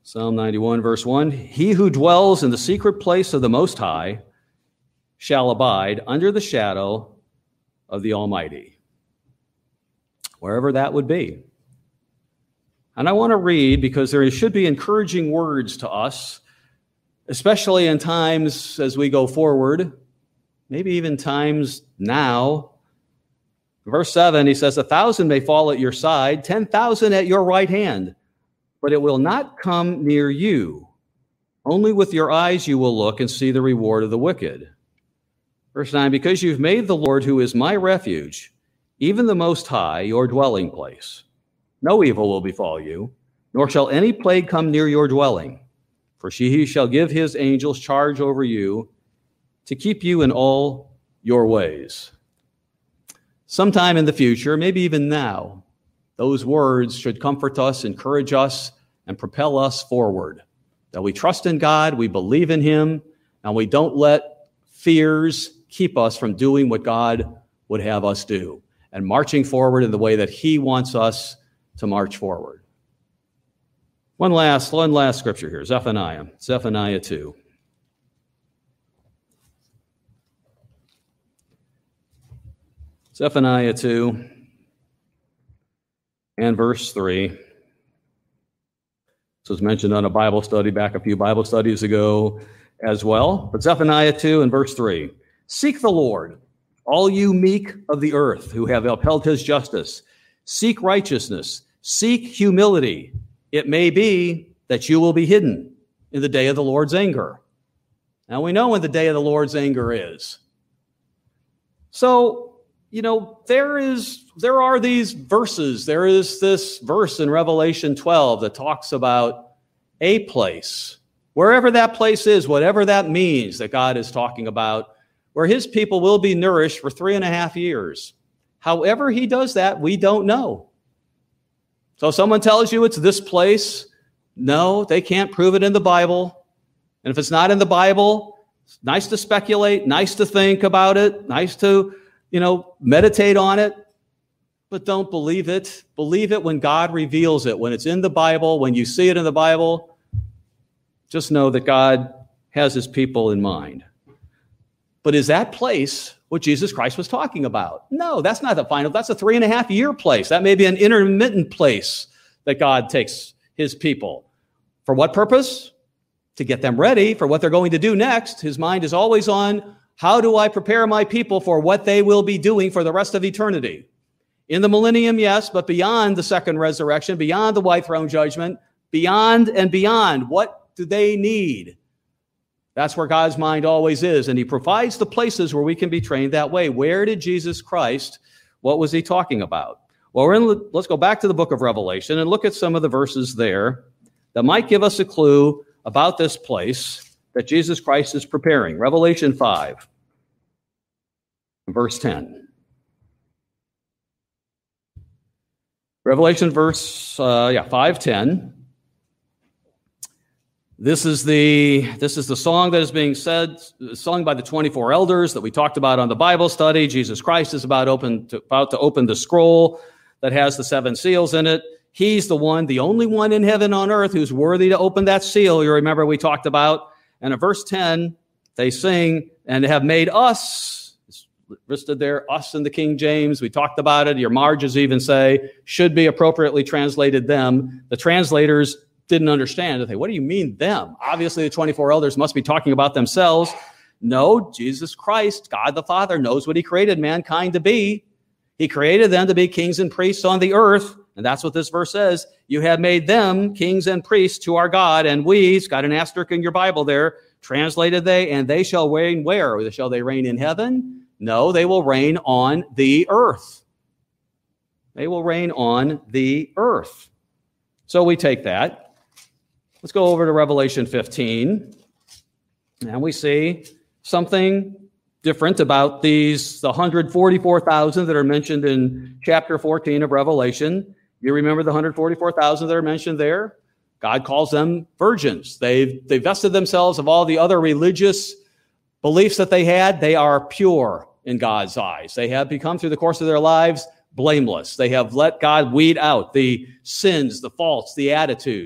Psalm ninety-one, verse one, he who dwells in the secret place of the Most High shall abide under the shadow of the Almighty, wherever that would be. And I want to read because there should be encouraging words to us, especially in times as we go forward, maybe even times now. Verse seven, he says, a thousand may fall at your side, ten thousand at your right hand, but it will not come near you. Only with your eyes you will look and see the reward of the wicked. Verse nine, because you've made the Lord, who is my refuge, even the Most High, your dwelling place. No evil will befall you, nor shall any plague come near your dwelling. For he shall give his angels charge over you to keep you in all your ways. Sometime in the future, maybe even now, those words should comfort us, encourage us, and propel us forward. That we trust in God, we believe in him, and we don't let fears keep us from doing what God would have us do and marching forward in the way that he wants us to march forward. One last, one last scripture here, Zephaniah, Zephaniah two. Zephaniah two and verse three. This was mentioned on a Bible study back a few Bible studies ago as well. But Zephaniah two and verse three. Seek the Lord, all you meek of the earth who have upheld his justice. Seek righteousness. Seek humility. It may be that you will be hidden in the day of the Lord's anger. Now we know when the day of the Lord's anger is. So, you know, there is, there are these verses. There is this verse in Revelation twelve that talks about a place, wherever that place is, whatever that means that God is talking about, where his people will be nourished for three and a half years. However he does that, we don't know. So if someone tells you it's this place, no, they can't prove it in the Bible. And if it's not in the Bible, it's nice to speculate, nice to think about it, nice to, you know, meditate on it, but don't believe it. Believe it when God reveals it, when it's in the Bible, when you see it in the Bible. Just know that God has his people in mind. But is that place what Jesus Christ was talking about? No, that's not the final. That's a three and a half year place. That may be an intermittent place that God takes his people. For what purpose? To get them ready for what they're going to do next. His mind is always on, how do I prepare my people for what they will be doing for the rest of eternity? In the millennium, yes, but beyond the second resurrection, beyond the white throne judgment, beyond and beyond, what do they need? That's where God's mind always is, and he provides the places where we can be trained that way. Where did Jesus Christ, what was he talking about? Well, we're in, let's go back to the book of Revelation and look at some of the verses there that might give us a clue about this place that Jesus Christ is preparing. Revelation five, verse ten. Revelation verse, uh, yeah, five ten. This is the this is the song that is being said, sung by the twenty-four elders that we talked about on the Bible study. Jesus Christ is about open to, about to open the scroll that has the seven seals in it. He's the one, the only one in heaven on earth who's worthy to open that seal. You remember we talked about. And in verse ten, they sing, and have made us, it's listed there, us in the King James. We talked about it. Your marges even say, should be appropriately translated them. The translators didn't understand. They say, what do you mean them? Obviously, the twenty-four elders must be talking about themselves. No, Jesus Christ, God the Father, knows what he created mankind to be. He created them to be kings and priests on the earth. And that's what this verse says. You have made them kings and priests to our God, and we, it's got an asterisk in your Bible there, translated they, and they shall reign where? Shall they reign in heaven? No, they will reign on the earth. They will reign on the earth. So we take that. Let's go over to Revelation fifteen, and we see something different about these, the one hundred forty-four thousand that are mentioned in chapter fourteen of Revelation. You remember the one hundred forty-four thousand that are mentioned there? God calls them virgins. They've divested themselves of all the other religious beliefs that they had. They are pure in God's eyes. They have become, through the course of their lives, blameless. They have let God weed out the sins, the faults, the attitudes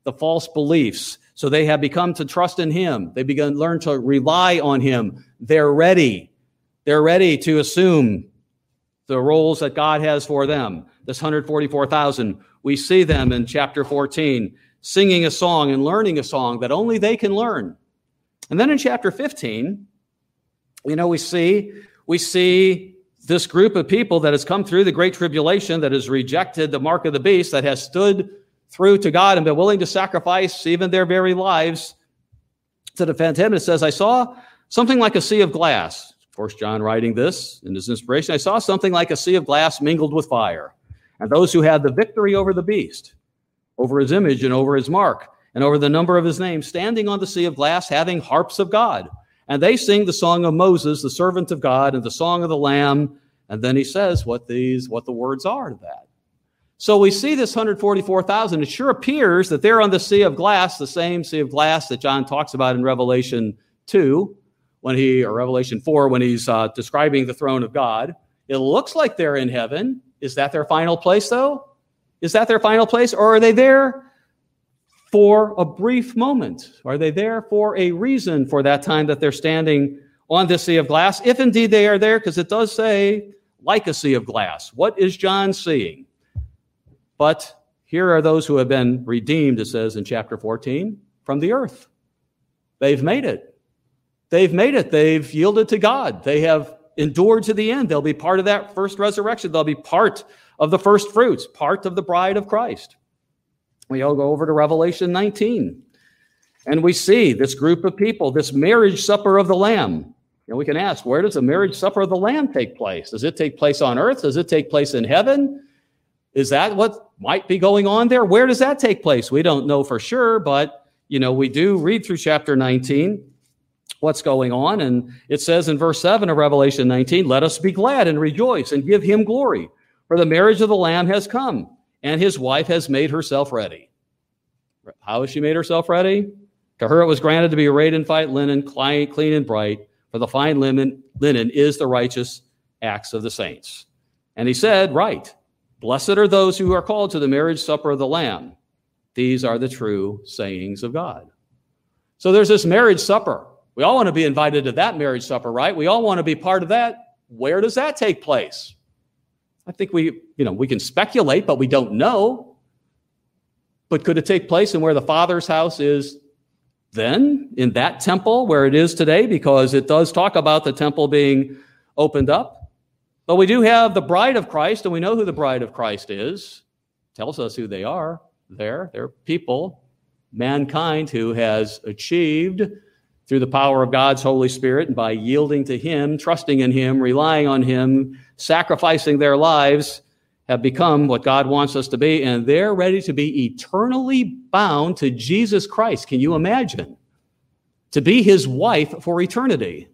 the false beliefs. So they have become to trust in him. They begun learn to rely on him. They're ready. They're ready to assume the roles that God has for them. This one hundred forty-four thousand, we see them in chapter fourteen, singing a song and learning a song that only they can learn. And then in chapter fifteen, you know, we see, we see this group of people that has come through the great tribulation, that has rejected the mark of the beast, that has stood through to God and been willing to sacrifice even their very lives to defend him. It says, I saw something like a sea of glass. Of course, John writing this in his inspiration, I saw something like a sea of glass mingled with fire. And those who had the victory over the beast, over his image and over his mark, and over the number of his name, standing on the sea of glass, having harps of God. And they sing the song of Moses, the servant of God, and the song of the Lamb. And then he says what these, what the words are to that. So we see this one hundred forty-four thousand. It sure appears that they're on the sea of glass, the same sea of glass that John talks about in Revelation two, when he, or Revelation four, when he's uh, describing the throne of God. It looks like they're in heaven. Is that their final place, though? Is that their final place, or are they there for a brief moment? Are they there for a reason for that time that they're standing on this sea of glass? If indeed they are there, because it does say, like a sea of glass. What is John seeing? But here are those who have been redeemed, it says in chapter fourteen, from the earth. They've made it. They've made it. They've yielded to God. They have endured to the end. They'll be part of that first resurrection. They'll be part of the first fruits, part of the bride of Christ. We all go over to Revelation nineteen, and we see this group of people, this marriage supper of the Lamb. And we can ask, where does the marriage supper of the Lamb take place? Does it take place on earth? Does it take place in heaven? Is that what might be going on there? Where does that take place? We don't know for sure, but, you know, we do read through chapter nineteen what's going on. And it says in verse seven of Revelation nineteen, let us be glad and rejoice and give him glory, for the marriage of the Lamb has come, and his wife has made herself ready. How has she made herself ready? To her it was granted to be arrayed in fine linen, clean and bright, for the fine linen, linen is the righteous acts of the saints. And he said, right, blessed are those who are called to the marriage supper of the Lamb. These are the true sayings of God. So there's this marriage supper. We all want to be invited to that marriage supper, right? We all want to be part of that. Where does that take place? I think we, you know, we can speculate, but we don't know. But could it take place in where the Father's house is then, in that temple where it is today? Because it does talk about the temple being opened up. But we do have the bride of Christ, and we know who the bride of Christ is. Tells us who they are there. They're people, mankind, who has achieved through the power of God's Holy Spirit and by yielding to him, trusting in him, relying on him, sacrificing their lives, have become what God wants us to be, and they're ready to be eternally bound to Jesus Christ. Can you imagine? To be his wife for eternity.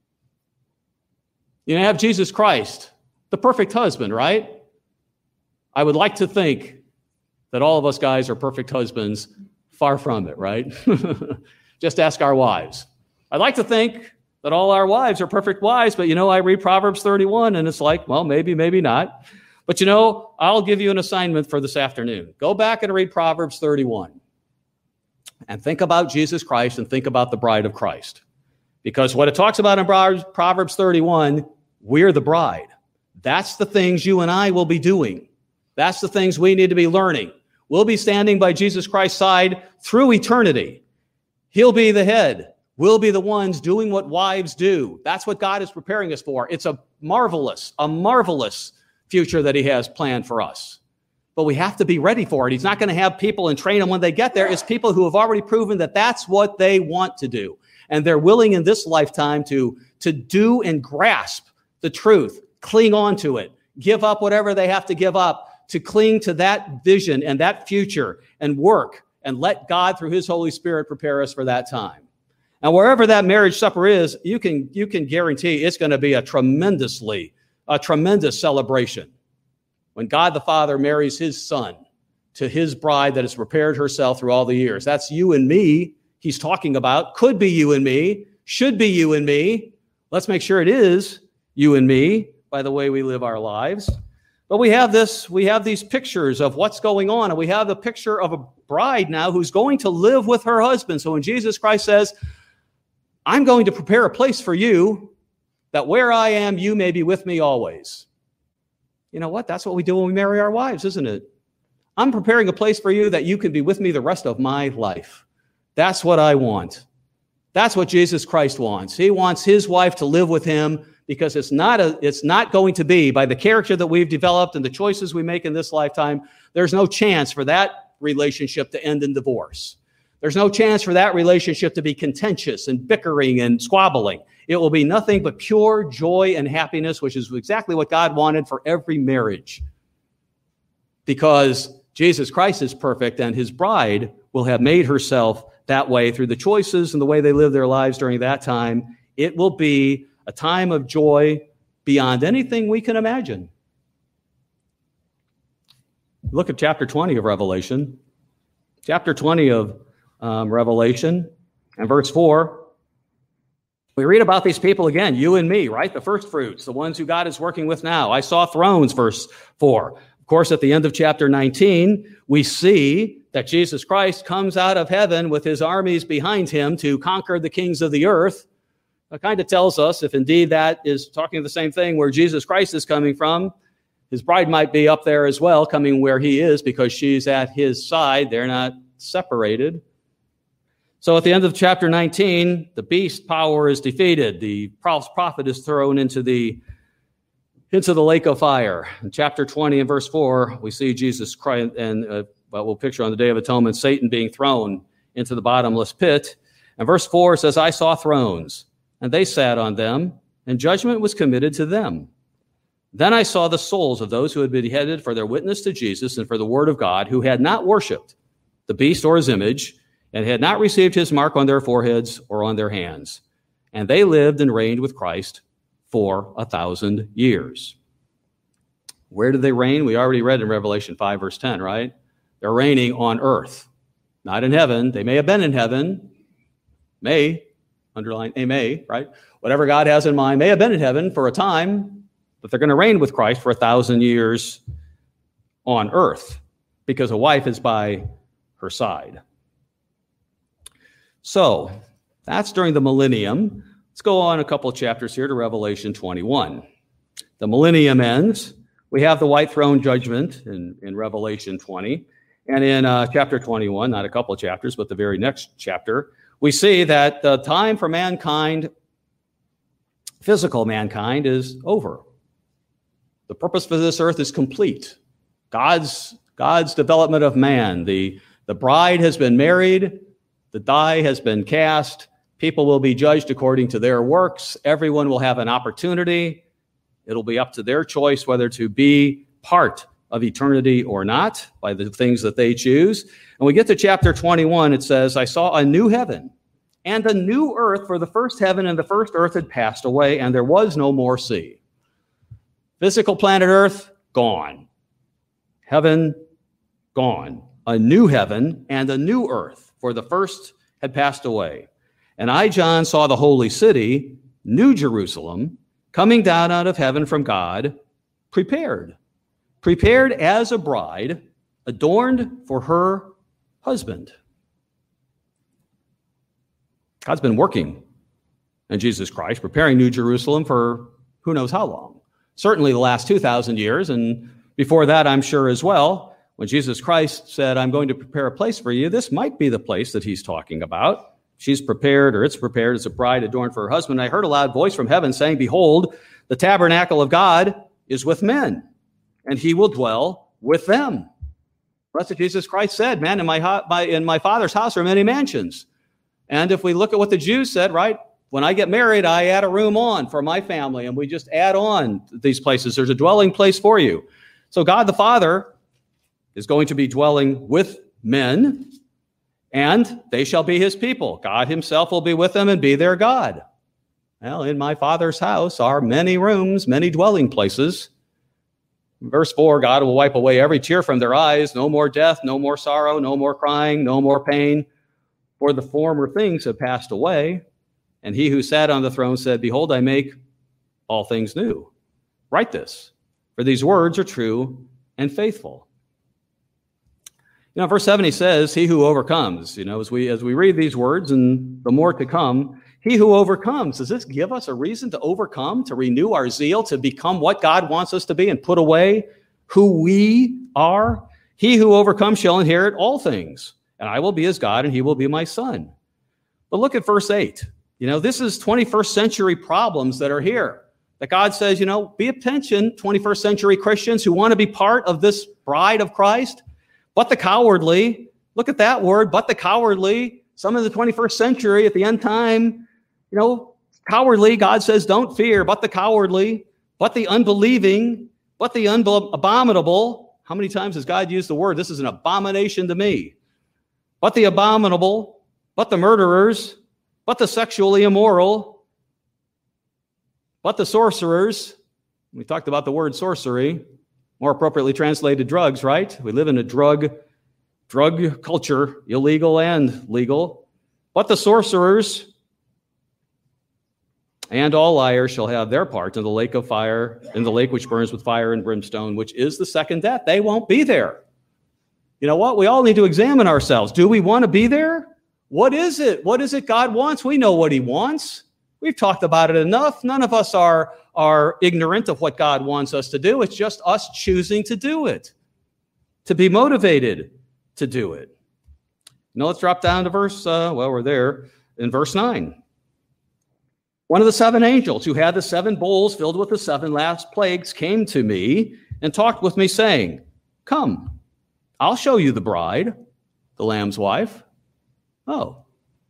You have Jesus Christ, the perfect husband, right? I would like to think that all of us guys are perfect husbands. Far from it, right? Just ask our wives. I'd like to think that all our wives are perfect wives, but you know, I read Proverbs thirty-one and it's like, well, maybe, maybe not. But you know, I'll give you an assignment for this afternoon. Go back and read Proverbs thirty-one and think about Jesus Christ and think about the bride of Christ. Because what it talks about in Proverbs thirty-one, we're the bride. That's the things you and I will be doing. That's the things we need to be learning. We'll be standing by Jesus Christ's side through eternity. He'll be the head. We'll be the ones doing what wives do. That's what God is preparing us for. It's a marvelous, a marvelous future that he has planned for us. But we have to be ready for it. He's not going to have people and train them when they get there. It's people who have already proven that that's what they want to do. And they're willing in this lifetime to, to do and grasp the truth, cling on to it, give up whatever they have to give up to cling to that vision and that future and work and let God through his Holy Spirit prepare us for that time. And wherever that marriage supper is, you can, you can guarantee it's going to be a tremendously, a tremendous celebration. When God the Father marries his son to his bride that has prepared herself through all the years. That's you and me he's talking about. Could be you and me, should be you and me. Let's make sure it is you and me by the way we live our lives. But we have this, we have these pictures of what's going on, and we have the picture of a bride now who's going to live with her husband. So when Jesus Christ says, I'm going to prepare a place for you, that where I am, you may be with me always. You know what? That's what we do when we marry our wives, isn't it? I'm preparing a place for you that you can be with me the rest of my life. That's what I want. That's what Jesus Christ wants. He wants his wife to live with him, because it's not a, it's not going to be, by the character that we've developed and the choices we make in this lifetime, there's no chance for that relationship to end in divorce. There's no chance for that relationship to be contentious and bickering and squabbling. It will be nothing but pure joy and happiness, which is exactly what God wanted for every marriage. Because Jesus Christ is perfect, and his bride will have made herself that way through the choices and the way they live their lives during that time. It will be a time of joy beyond anything we can imagine. Look at chapter twenty of Revelation. Chapter twenty of um, Revelation and verse four. We read about these people again, you and me, right? The first fruits, the ones who God is working with now. I saw thrones, verse four. Of course, at the end of chapter nineteen, we see that Jesus Christ comes out of heaven with his armies behind him to conquer the kings of the earth. It kind of tells us, if indeed that is talking the same thing where Jesus Christ is coming from, his bride might be up there as well, coming where he is, because she's at his side. They're not separated. So at the end of chapter nineteen, the beast power is defeated. The false prophet is thrown into the, into the lake of fire. In chapter twenty and verse four, we see Jesus Christ, and uh, well, we'll picture on the Day of Atonement, Satan being thrown into the bottomless pit. And verse four says, I saw thrones, and they sat on them, and judgment was committed to them. Then I saw the souls of those who had been beheaded for their witness to Jesus and for the word of God, who had not worshipped the beast or his image, and had not received his mark on their foreheads or on their hands. And they lived and reigned with Christ for a thousand years. Where did they reign? We already read in Revelation five, verse ten, right? They're reigning on earth, not in heaven. They may have been in heaven, may, underline, a may, right? Whatever God has in mind may have been in heaven for a time, but they're going to reign with Christ for a thousand years on earth, because a wife is by her side. So that's during the millennium. Let's go on a couple of chapters here to Revelation twenty-one. The millennium ends. We have the white throne judgment in, in Revelation twenty. And in uh, chapter twenty-one, not a couple of chapters, but the very next chapter, we see that the time for mankind, physical mankind, is over. The purpose for this earth is complete. God's, God's development of man. The, the bride has been married. The die has been cast. People will be judged according to their works. Everyone will have an opportunity. It'll be up to their choice whether to be part of eternity or not by the things that they choose. And we get to chapter twenty-one, it says, I saw a new heaven and a new earth, for the first heaven and the first earth had passed away, and there was no more sea. Physical planet Earth, gone. Heaven, gone. A new heaven and a new earth, for the first had passed away. And I, John, saw the holy city, New Jerusalem, coming down out of heaven from God, prepared. Prepared as a bride, adorned for her husband. God's been working in Jesus Christ, preparing New Jerusalem for who knows how long. Certainly the last two thousand years, and before that, I'm sure as well. When Jesus Christ said, I'm going to prepare a place for you, this might be the place that he's talking about. She's prepared, or it's prepared as a bride adorned for her husband. I heard a loud voice from heaven saying, behold, the tabernacle of God is with men, and he will dwell with them. That's what Jesus Christ said, man, in my, my, in my Father's house are many mansions. And if we look at what the Jews said, right, when I get married, I add a room on for my family, and we just add on these places. There's a dwelling place for you. So God the Father is going to be dwelling with men, and they shall be his people. God himself will be with them and be their God. Well, in my Father's house are many rooms, many dwelling places. Verse four, God will wipe away every tear from their eyes. No more death, no more sorrow, no more crying, no more pain. For the former things have passed away. And he who sat on the throne said, behold, I make all things new. Write this, for these words are true and faithful. You know, verse seven, he says, he who overcomes, you know, as we as we read these words and the more to come, he who overcomes, does this give us a reason to overcome, to renew our zeal, to become what God wants us to be and put away who we are? He who overcomes shall inherit all things, and I will be his God, and he will be my son. But look at verse eight. You know, this is twenty-first century problems that are here. That God says, you know, be attention, twenty-first century Christians who want to be part of this bride of Christ. But the cowardly, look at that word, but the cowardly, some of the twenty-first century at the end time, you know, cowardly, God says, don't fear, but the cowardly, but the unbelieving, but the unbe- abominable. How many times has God used the word, this is an abomination to me? But the abominable, but the murderers, but the sexually immoral, but the sorcerers. We talked about the word sorcery, more appropriately translated drugs, right? We live in a drug, drug culture, illegal and legal. But the sorcerers and all liars shall have their part in the lake of fire, in the lake which burns with fire and brimstone, which is the second death. They won't be there. You know what? We all need to examine ourselves. Do we want to be there? What is it? What is it God wants? We know what he wants. We've talked about it enough. None of us are, are ignorant of what God wants us to do. It's just us choosing to do it, to be motivated to do it. Now let's drop down to verse, uh, well, we're there in verse nine. One of the seven angels who had the seven bowls filled with the seven last plagues came to me and talked with me, saying, come, I'll show you the bride, the Lamb's wife. Oh,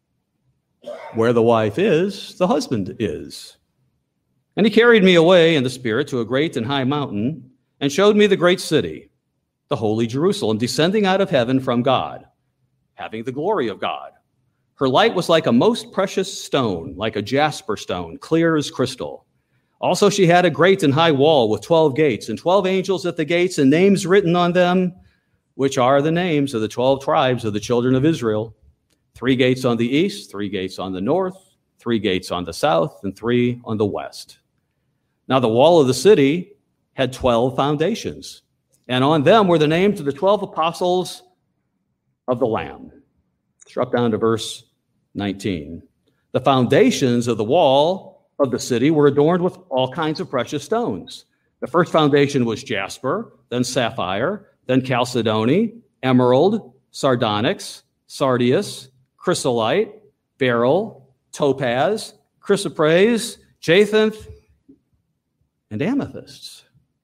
where the wife is, the husband is. And he carried me away in the spirit to a great and high mountain and showed me the great city, the holy Jerusalem, descending out of heaven from God, having the glory of God. Her light was like a most precious stone, like a jasper stone, clear as crystal. Also she had a great and high wall with twelve gates, and twelve angels at the gates, and names written on them, which are the names of the twelve tribes of the children of Israel. Three gates on the east, three gates on the north, three gates on the south, and three on the west. Now the wall of the city had twelve foundations, and on them were the names of the twelve apostles of the Lamb. Let's drop down to verse nineteen. The foundations of the wall of the city were adorned with all kinds of precious stones. The first foundation was jasper, then sapphire, then chalcedony, emerald, sardonyx, sardius, chrysolite, beryl, topaz, chrysoprase, jacinth, and amethysts.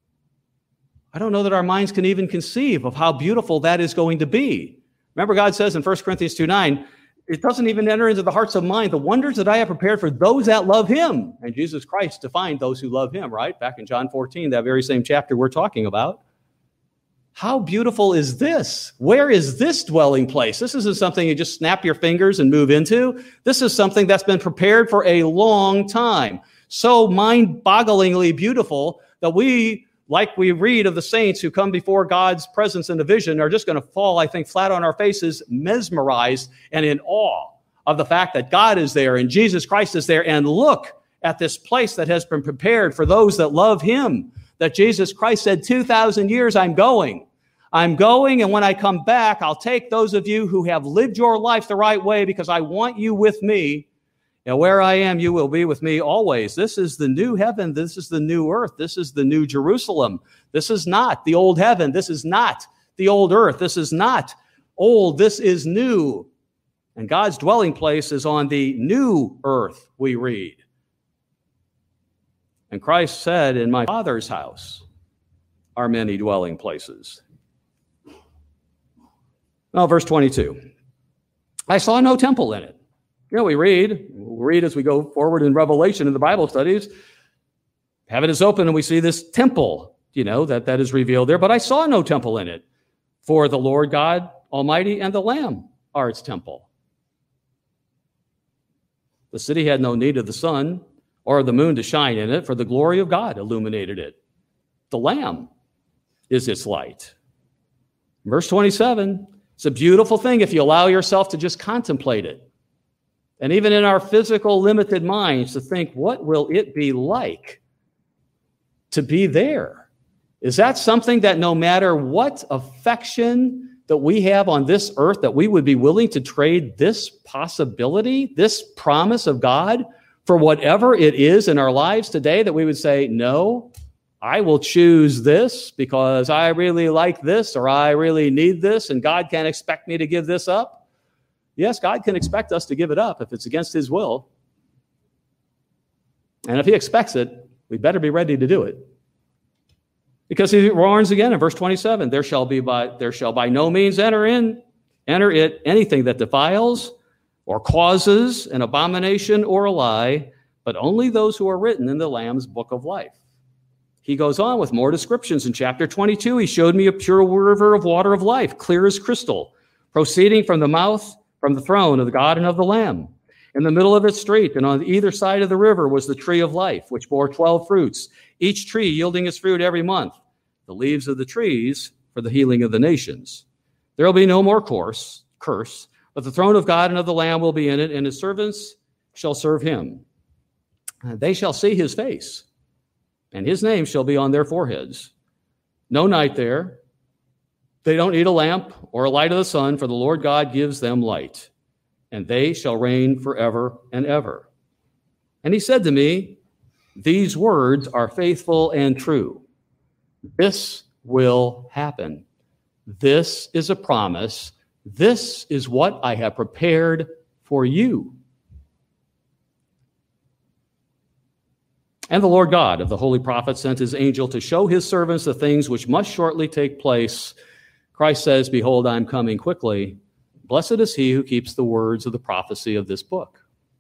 I don't know that our minds can even conceive of how beautiful that is going to be. Remember, God says in First Corinthians two nine, it doesn't even enter into the hearts of mind the wonders that I have prepared for those that love him. And Jesus Christ defined those who love him, right? Back in John fourteen, that very same chapter we're talking about. How beautiful is this? Where is this dwelling place? This isn't something you just snap your fingers and move into. This is something that's been prepared for a long time. So mind-bogglingly beautiful that we, like we read of the saints who come before God's presence in a vision, are just going to fall, I think, flat on our faces, mesmerized and in awe of the fact that God is there and Jesus Christ is there. And look at this place that has been prepared for those that love him, that Jesus Christ said, two thousand years I'm going. I'm going, and when I come back, I'll take those of you who have lived your life the right way because I want you with me. And where I am, you will be with me always. This is the new heaven. This is the new earth. This is the new Jerusalem. This is not the old heaven. This is not the old earth. This is not old. This is new. And God's dwelling place is on the new earth, we read. And Christ said, in my Father's house are many dwelling places. Now, verse twenty-two. I saw no temple in it. You know, we read, we'll read as we go forward in Revelation in the Bible studies. Heaven is open and we see this temple, you know, that, that is revealed there. But I saw no temple in it. For the Lord God Almighty and the Lamb are its temple. The city had no need of the sun or the moon to shine in it, for the glory of God illuminated it. The Lamb is its light. Verse twenty-seven, it's a beautiful thing if you allow yourself to just contemplate it. And even in our physical limited minds to think, what will it be like to be there? Is that something that no matter what affection that we have on this earth, that we would be willing to trade this possibility, this promise of God, for whatever it is in our lives today, that we would say, no, I will choose this because I really like this, or I really need this, and God can't expect me to give this up? Yes, God can expect us to give it up if it's against his will. And if he expects it, we better be ready to do it. Because he warns again in verse twenty-seven, there shall be by there shall by no means enter in, enter it anything that defiles or causes an abomination or a lie, but only those who are written in the Lamb's book of life. He goes on with more descriptions. In chapter twenty-two, he showed me a pure river of water of life, clear as crystal, proceeding from the mouth, from the throne of the God and of the Lamb. In the middle of its street and on either side of the river was the tree of life, which bore twelve fruits, each tree yielding its fruit every month. The leaves of the trees for the healing of the nations. There will be no more curse, curse, but the throne of God and of the Lamb will be in it, and his servants shall serve him. They shall see his face, and his name shall be on their foreheads. No night there. They don't need a lamp or a light of the sun, for the Lord God gives them light, and they shall reign forever and ever. And he said to me, these words are faithful and true. This will happen. This is a promise. This is what I have prepared for you. And the Lord God of the holy prophets sent his angel to show his servants the things which must shortly take place. Christ says, behold, I am coming quickly. Blessed is he who keeps the words of the prophecy of this book.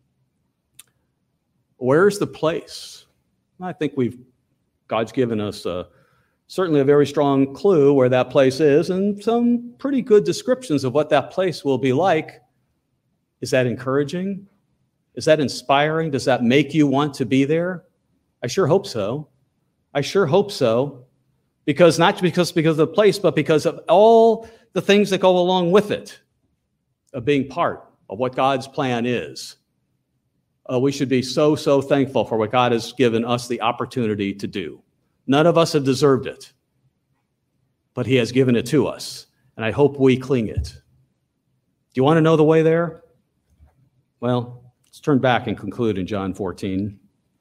Where's the place? I think we've, God's given us a, certainly a very strong clue where that place is, and some pretty good descriptions of what that place will be like. Is that encouraging? Is that inspiring? Does that make you want to be there? I sure hope so. I sure hope so. Because not because, because of the place, but because of all the things that go along with it, of being part of what God's plan is. Uh, we should be so, so thankful for what God has given us the opportunity to do. None of us have deserved it, but he has given it to us, and I hope we cling it. Do you want to know the way there? Well, let's turn back and conclude in John fourteen.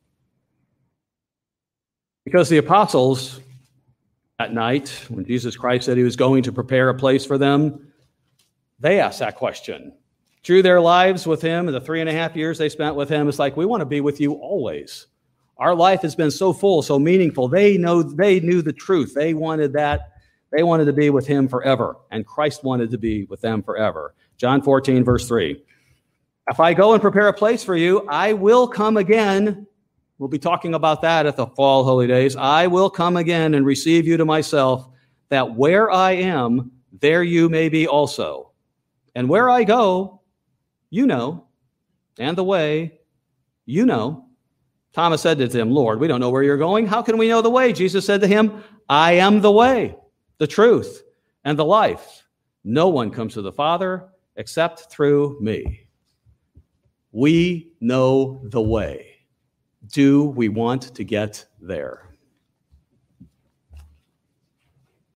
Because the apostles, at night, when Jesus Christ said he was going to prepare a place for them, they asked that question. Through their lives with him, and the three and a half years they spent with him, it's like, we want to be with you always. Our life has been so full, so meaningful. They know they knew the truth. They wanted that. They wanted to be with him forever, and Christ wanted to be with them forever. John fourteen, verse three. If I go and prepare a place for you, I will come again. We'll be talking about that at the fall holy days. I will come again and receive you to myself, that where I am, there you may be also. And where I go, you know, and the way, you know. Thomas said to him, Lord, we don't know where you're going. How can we know the way? Jesus said to him, I am the way, the truth, and the life. No one comes to the Father except through me. We know the way. Do we want to get there?